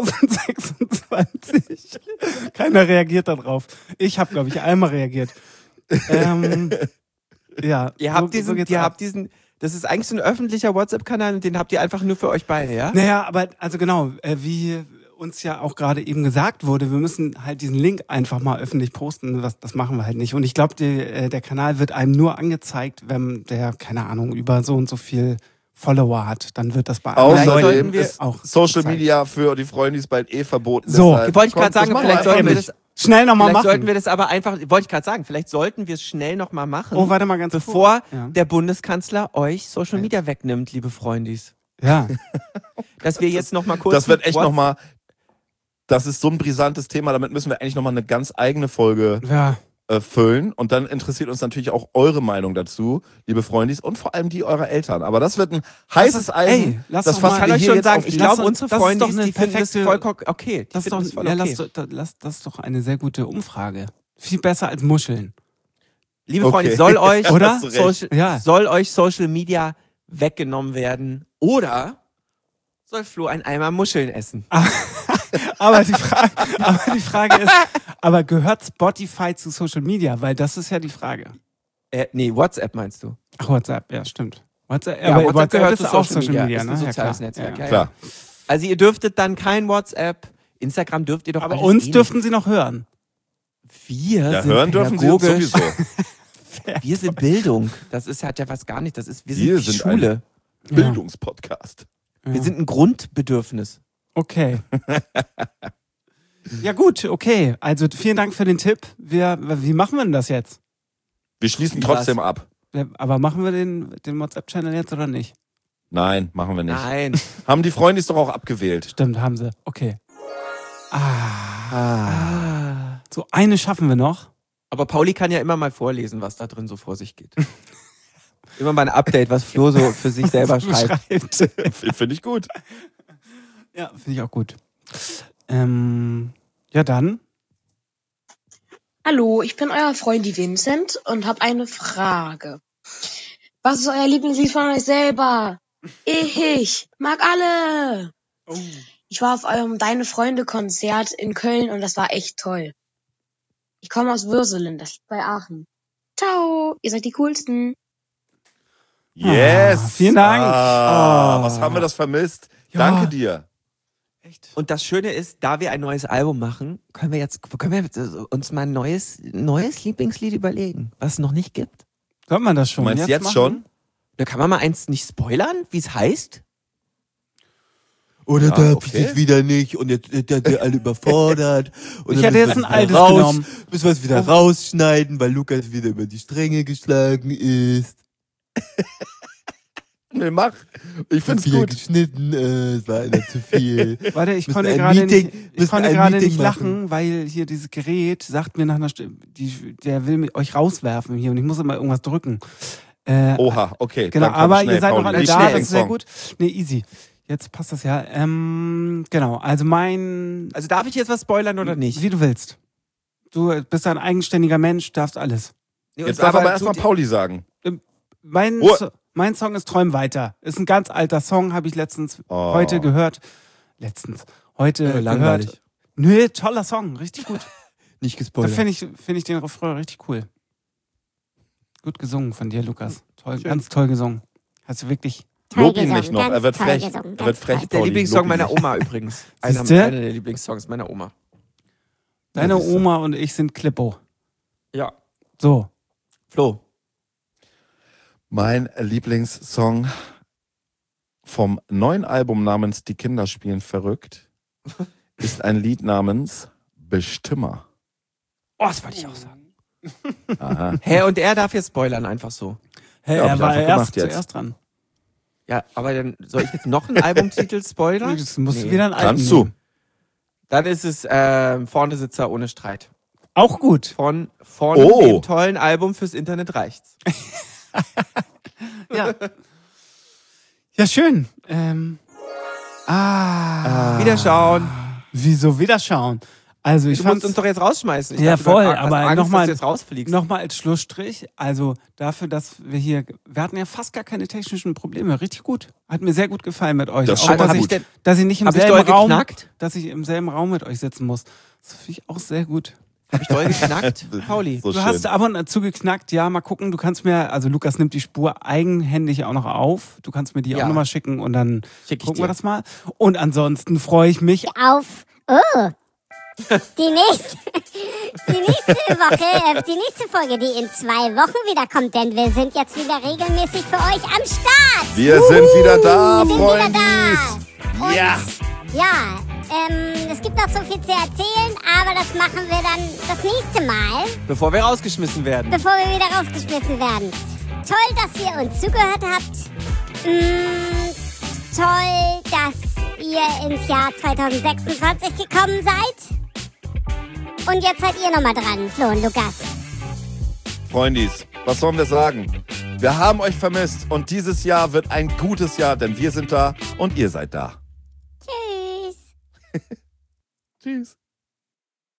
Speaker 4: zweitausendsechsundzwanzig. Keiner reagiert darauf. Ich habe, glaube ich, einmal reagiert. Ähm, ja,
Speaker 1: Ihr habt
Speaker 4: so-
Speaker 1: diesen,
Speaker 4: so geht's
Speaker 1: ihr
Speaker 4: ab.
Speaker 1: habt diesen, Das ist eigentlich so ein öffentlicher WhatsApp-Kanal und den habt ihr einfach nur für euch beide, ja?
Speaker 4: Naja, aber also genau, äh, wie uns ja auch gerade eben gesagt wurde, wir müssen halt diesen Link einfach mal öffentlich posten. Das, das machen wir halt nicht. Und ich glaube, äh, der Kanal wird einem nur angezeigt, wenn der, keine Ahnung, über so und so viel Follower hat. Dann wird das bei anderen
Speaker 2: Außerdem
Speaker 4: Leuten
Speaker 2: ist
Speaker 4: auch
Speaker 2: Social
Speaker 4: gezeigt.
Speaker 2: Media für die Freunde, die ist bald eh verboten.
Speaker 4: So,
Speaker 2: Deshalb-
Speaker 1: Wollte ich gerade
Speaker 2: Komm,
Speaker 1: sagen,
Speaker 2: das machen
Speaker 1: vielleicht
Speaker 2: wir
Speaker 1: sollten wir
Speaker 2: einfach
Speaker 1: das
Speaker 4: Schnell nochmal
Speaker 1: Vielleicht
Speaker 4: machen.
Speaker 1: sollten wir das aber einfach, wollte ich gerade sagen, vielleicht sollten wir es schnell nochmal machen,
Speaker 4: Oh, warte mal ganz
Speaker 1: bevor
Speaker 4: kurz. Ja.
Speaker 1: der Bundeskanzler euch Social Media wegnimmt, liebe Freundis.
Speaker 4: Ja.
Speaker 1: Dass wir jetzt nochmal kurz...
Speaker 2: Das wird echt
Speaker 1: What-
Speaker 2: nochmal, das ist so ein brisantes Thema, damit müssen wir eigentlich nochmal eine ganz eigene Folge
Speaker 4: Ja.
Speaker 2: äh, füllen. Und dann interessiert uns natürlich auch eure Meinung dazu, liebe Freundis, und vor allem die eurer Eltern. Aber das wird ein heißes Eisen.
Speaker 4: ey, lass
Speaker 2: das
Speaker 4: doch
Speaker 2: fassen
Speaker 4: mal-
Speaker 1: Ich kann
Speaker 2: wir
Speaker 1: euch
Speaker 2: hier
Speaker 1: schon
Speaker 2: jetzt
Speaker 1: sagen,
Speaker 2: auf
Speaker 1: ich
Speaker 2: die-
Speaker 1: glaube,
Speaker 4: Lass-
Speaker 1: unsere
Speaker 4: das ist
Speaker 1: Freunde,
Speaker 4: doch eine
Speaker 1: die finden das
Speaker 4: perfekte-
Speaker 1: vollkommen okay. Die
Speaker 4: Das ist,
Speaker 1: finden
Speaker 4: doch,
Speaker 1: das voll
Speaker 4: ja,
Speaker 1: okay.
Speaker 4: lass, doch- lass, das ist doch eine sehr gute Umfrage. Viel besser als Muscheln.
Speaker 1: Liebe
Speaker 2: Okay.
Speaker 1: Freunde, soll euch,
Speaker 4: Oder?
Speaker 2: Hast du recht.
Speaker 1: Social,
Speaker 4: Ja.
Speaker 1: soll euch Social Media weggenommen werden oder soll Flo ein Eimer Muscheln essen?
Speaker 4: Aber die Frage, aber die Frage ist, aber gehört Spotify zu Social Media? Weil das ist ja die Frage.
Speaker 1: Äh, nee, WhatsApp meinst du?
Speaker 4: Ach, WhatsApp, ja, stimmt. WhatsApp,
Speaker 1: Ja,
Speaker 4: aber
Speaker 1: WhatsApp
Speaker 4: WhatsApp,
Speaker 1: gehört
Speaker 4: ist
Speaker 1: zu
Speaker 4: auch
Speaker 1: Social
Speaker 4: Social
Speaker 1: Media,
Speaker 4: Media,
Speaker 1: ist
Speaker 4: ne?
Speaker 1: ein
Speaker 4: Ja,
Speaker 1: soziales
Speaker 4: klar.
Speaker 1: Netzwerk,
Speaker 4: Ja,
Speaker 1: ja,
Speaker 4: ja.
Speaker 2: Klar.
Speaker 1: Also ihr dürftet dann kein WhatsApp, Instagram dürft ihr doch
Speaker 4: Aber
Speaker 1: alles
Speaker 4: uns
Speaker 1: eh
Speaker 4: dürften sie noch hören.
Speaker 1: nicht. Wir
Speaker 2: Ja,
Speaker 1: sind
Speaker 2: hören dürfen sie uns
Speaker 1: pädagogisch.
Speaker 2: sowieso.
Speaker 1: Wir sind Bildung. Das ist hat ja was gar nicht. Das ist wir sind
Speaker 2: Wir
Speaker 1: die
Speaker 2: sind
Speaker 1: Schule.
Speaker 4: Ja.
Speaker 2: Bildungspodcast.
Speaker 1: Wir sind ein Grundbedürfnis.
Speaker 4: Okay. Ja gut, okay. Also vielen Dank für den Tipp. Wir, wie machen wir denn das jetzt?
Speaker 2: Wir schließen
Speaker 1: Wie
Speaker 2: trotzdem
Speaker 1: war's?
Speaker 2: ab.
Speaker 4: Aber machen wir den, den WhatsApp-Channel jetzt oder nicht?
Speaker 2: Nein, machen wir nicht.
Speaker 1: Nein.
Speaker 2: Haben die Freundis doch auch abgewählt.
Speaker 4: Stimmt, haben sie. Okay. Ah.
Speaker 1: Ah.
Speaker 4: So, eine schaffen wir noch.
Speaker 1: Aber Pauli kann ja immer mal vorlesen, was da drin so vor sich geht. Immer mal ein Update, was Flo so für sich selber schreibt.
Speaker 2: Finde ich gut.
Speaker 4: Ja, finde ich auch gut. Ähm, ja, dann.
Speaker 10: Hallo, ich bin euer Freund die Vincent und habe eine Frage. Was ist euer Lieblingslied von euch selber? Ich mag alle. Ich war auf eurem Deine Freunde Konzert in Köln und das war echt toll. Ich komme aus Würselen, das liegt bei Aachen. Ciao, ihr seid die coolsten.
Speaker 2: Yes.
Speaker 4: Ah, vielen Dank.
Speaker 2: Ah,
Speaker 4: Oh.
Speaker 2: Was haben wir das vermisst?
Speaker 4: Ja.
Speaker 2: Danke dir.
Speaker 4: Echt?
Speaker 1: Und das Schöne ist, da wir ein neues Album machen, können wir jetzt können wir jetzt uns mal ein neues, neues Lieblingslied überlegen, was es noch nicht gibt.
Speaker 4: Soll man das schon?
Speaker 2: Du meinst jetzt
Speaker 4: machen?
Speaker 2: schon?
Speaker 1: Da kann man mal eins nicht spoilern, wie es heißt.
Speaker 11: Oder
Speaker 2: Ja,
Speaker 11: darf
Speaker 2: okay.
Speaker 11: ich das wieder nicht und jetzt sind ja die alle überfordert. Und
Speaker 4: Ich
Speaker 11: dann
Speaker 4: hätte
Speaker 11: müssen
Speaker 4: jetzt
Speaker 11: wir
Speaker 4: ein
Speaker 11: es
Speaker 4: altes
Speaker 11: wieder raus,
Speaker 4: genommen.
Speaker 11: müssen wir es wieder rausschneiden, weil Lukas wieder über die Stränge geschlagen ist.
Speaker 2: Nee, mach. Ich find's
Speaker 11: Viel
Speaker 2: gut.
Speaker 11: geschnitten, äh, es war einer zu viel.
Speaker 4: Warte, ich
Speaker 11: Müssen
Speaker 4: konnte
Speaker 11: ein
Speaker 4: gerade
Speaker 11: Meeting-
Speaker 4: nicht, ich
Speaker 11: müssen
Speaker 4: konnte
Speaker 11: ein
Speaker 4: gerade
Speaker 11: Meeting
Speaker 4: nicht
Speaker 11: machen.
Speaker 4: lachen, weil hier dieses Gerät sagt mir nach einer Stimme, die, der will mit euch rauswerfen hier und ich muss immer irgendwas drücken. Äh,
Speaker 2: Oha, okay.
Speaker 4: genau,
Speaker 2: dann komm
Speaker 4: aber
Speaker 2: schnell,
Speaker 4: ihr seid noch
Speaker 2: Pauli.
Speaker 4: alle
Speaker 2: Nicht
Speaker 4: da,
Speaker 2: schnell
Speaker 4: das
Speaker 2: den
Speaker 4: ist sehr
Speaker 2: Song.
Speaker 4: gut. Nee, easy. Jetzt passt das ja. Ähm, genau, also mein,
Speaker 1: Also darf ich jetzt was spoilern oder nicht?
Speaker 4: wie du willst. Du bist ein eigenständiger Mensch, darfst alles.
Speaker 1: Nee,
Speaker 2: Jetzt
Speaker 1: und
Speaker 2: darf
Speaker 1: aber
Speaker 2: aber erstmal
Speaker 1: du-
Speaker 2: Pauli sagen.
Speaker 4: Mein,
Speaker 2: Ruhe.
Speaker 4: So- mein Song ist Träum weiter. Ist ein ganz alter Song, habe ich letztens
Speaker 2: Oh.
Speaker 4: heute gehört. Letztens. Heute
Speaker 1: Äh, langweilig.
Speaker 4: gehört. Nö, toller Song, richtig gut.
Speaker 11: Nicht
Speaker 4: Da
Speaker 11: gespoilert.
Speaker 4: finde ich, find ich den Refrain richtig cool. Gut gesungen von dir, Lukas. Toll, ganz toll gesungen. Hast du wirklich.
Speaker 3: Toll
Speaker 2: Lob ihn
Speaker 3: gesungen,
Speaker 2: nicht noch,
Speaker 3: ganz
Speaker 2: er wird
Speaker 3: toll
Speaker 2: frech.
Speaker 3: gesungen,
Speaker 2: Er
Speaker 3: ganz
Speaker 2: wird frech,
Speaker 3: toll.
Speaker 1: Der
Speaker 2: Pauli.
Speaker 1: Lieblingssong
Speaker 2: Lob ihn
Speaker 1: meiner
Speaker 2: nicht.
Speaker 1: Oma übrigens. Einer,
Speaker 4: Siehste?
Speaker 1: einer der Lieblingssongs meiner Oma.
Speaker 4: Deine
Speaker 2: Ja, siehst du.
Speaker 4: Oma und ich sind Klippo.
Speaker 1: Ja.
Speaker 4: So.
Speaker 1: Flo.
Speaker 2: Mein Lieblingssong vom neuen Album namens Die Kinder spielen verrückt ist ein Lied namens Bestimmer.
Speaker 4: Oh, das wollte ich auch sagen.
Speaker 2: Aha.
Speaker 1: Hä, und er darf jetzt spoilern, einfach so.
Speaker 4: Hey,
Speaker 2: Ja, hab
Speaker 4: er
Speaker 2: ich
Speaker 4: war
Speaker 2: einfach
Speaker 4: erst
Speaker 2: gemacht jetzt.
Speaker 4: zuerst dran.
Speaker 1: Ja, aber dann soll ich jetzt noch einen Albumtitel spoilern?
Speaker 4: Das musst du
Speaker 1: Nee.
Speaker 4: wieder einen alten
Speaker 2: Kannst du.
Speaker 4: nehmen.
Speaker 1: Dann ist es ähm, Vorne Sitzer ohne Streit.
Speaker 4: Auch gut.
Speaker 1: Von von
Speaker 2: Oh.
Speaker 1: dem tollen Album fürs Internet reicht's.
Speaker 4: Ja. Ja, schön. Ähm. Ah.
Speaker 1: Wieder schauen.
Speaker 4: Wieso wieder schauen? Also ich
Speaker 1: Du
Speaker 4: fand
Speaker 1: musst uns doch jetzt rausschmeißen. Ich
Speaker 4: Ja,
Speaker 1: dachte, du
Speaker 4: voll,
Speaker 1: hast
Speaker 4: aber
Speaker 1: Angst,
Speaker 4: nochmal-
Speaker 1: dass du jetzt rausfliegst.
Speaker 4: Nochmal als Schlussstrich, also dafür, dass wir hier, wir hatten ja fast gar keine technischen Probleme, richtig gut. Hat mir sehr gut gefallen mit euch.
Speaker 2: Das ist
Speaker 4: Auch,
Speaker 2: schon mal
Speaker 4: dass,
Speaker 1: hab
Speaker 4: ich,
Speaker 1: ich denn,
Speaker 4: dass ich nicht im
Speaker 1: hab ich
Speaker 4: selben
Speaker 1: doll
Speaker 4: Raum,
Speaker 1: geknackt?
Speaker 4: dass ich im selben Raum mit euch sitzen muss. Das finde ich auch sehr gut.
Speaker 1: Hab ich doll geknackt?
Speaker 4: Pauli,
Speaker 2: So
Speaker 4: du
Speaker 2: schön.
Speaker 4: hast ab und zu geknackt. Ja, mal gucken. Du kannst mir, also Lukas nimmt die Spur eigenhändig auch noch auf. Du kannst mir die
Speaker 1: Ja.
Speaker 4: auch nochmal schicken und dann
Speaker 1: Schick ich
Speaker 4: gucken
Speaker 1: dir.
Speaker 4: wir das mal. Und ansonsten freue ich mich.
Speaker 3: Auf. Oh. Die nächste, die nächste Woche, äh, die nächste Folge, die in zwei Wochen wieder kommt, denn wir sind jetzt wieder regelmäßig für euch am Start.
Speaker 2: Wir sind wieder da,
Speaker 3: Wir sind
Speaker 2: Freundis.
Speaker 3: wieder da. Und
Speaker 2: Ja.
Speaker 3: Ja, ähm, es gibt noch so viel zu erzählen, aber das machen wir dann das nächste Mal,
Speaker 1: Bevor wir rausgeschmissen werden.
Speaker 3: bevor wir wieder rausgeschmissen werden. Toll, dass ihr uns zugehört habt. Mm, toll, dass ihr ins Jahr zwanzig sechsundzwanzig gekommen seid. Und jetzt seid ihr nochmal dran, Flo und Lukas.
Speaker 2: Freundis, was sollen wir sagen? Wir haben euch vermisst und dieses Jahr wird ein gutes Jahr, denn wir sind da und ihr seid da.
Speaker 3: Tschüss.
Speaker 2: Tschüss.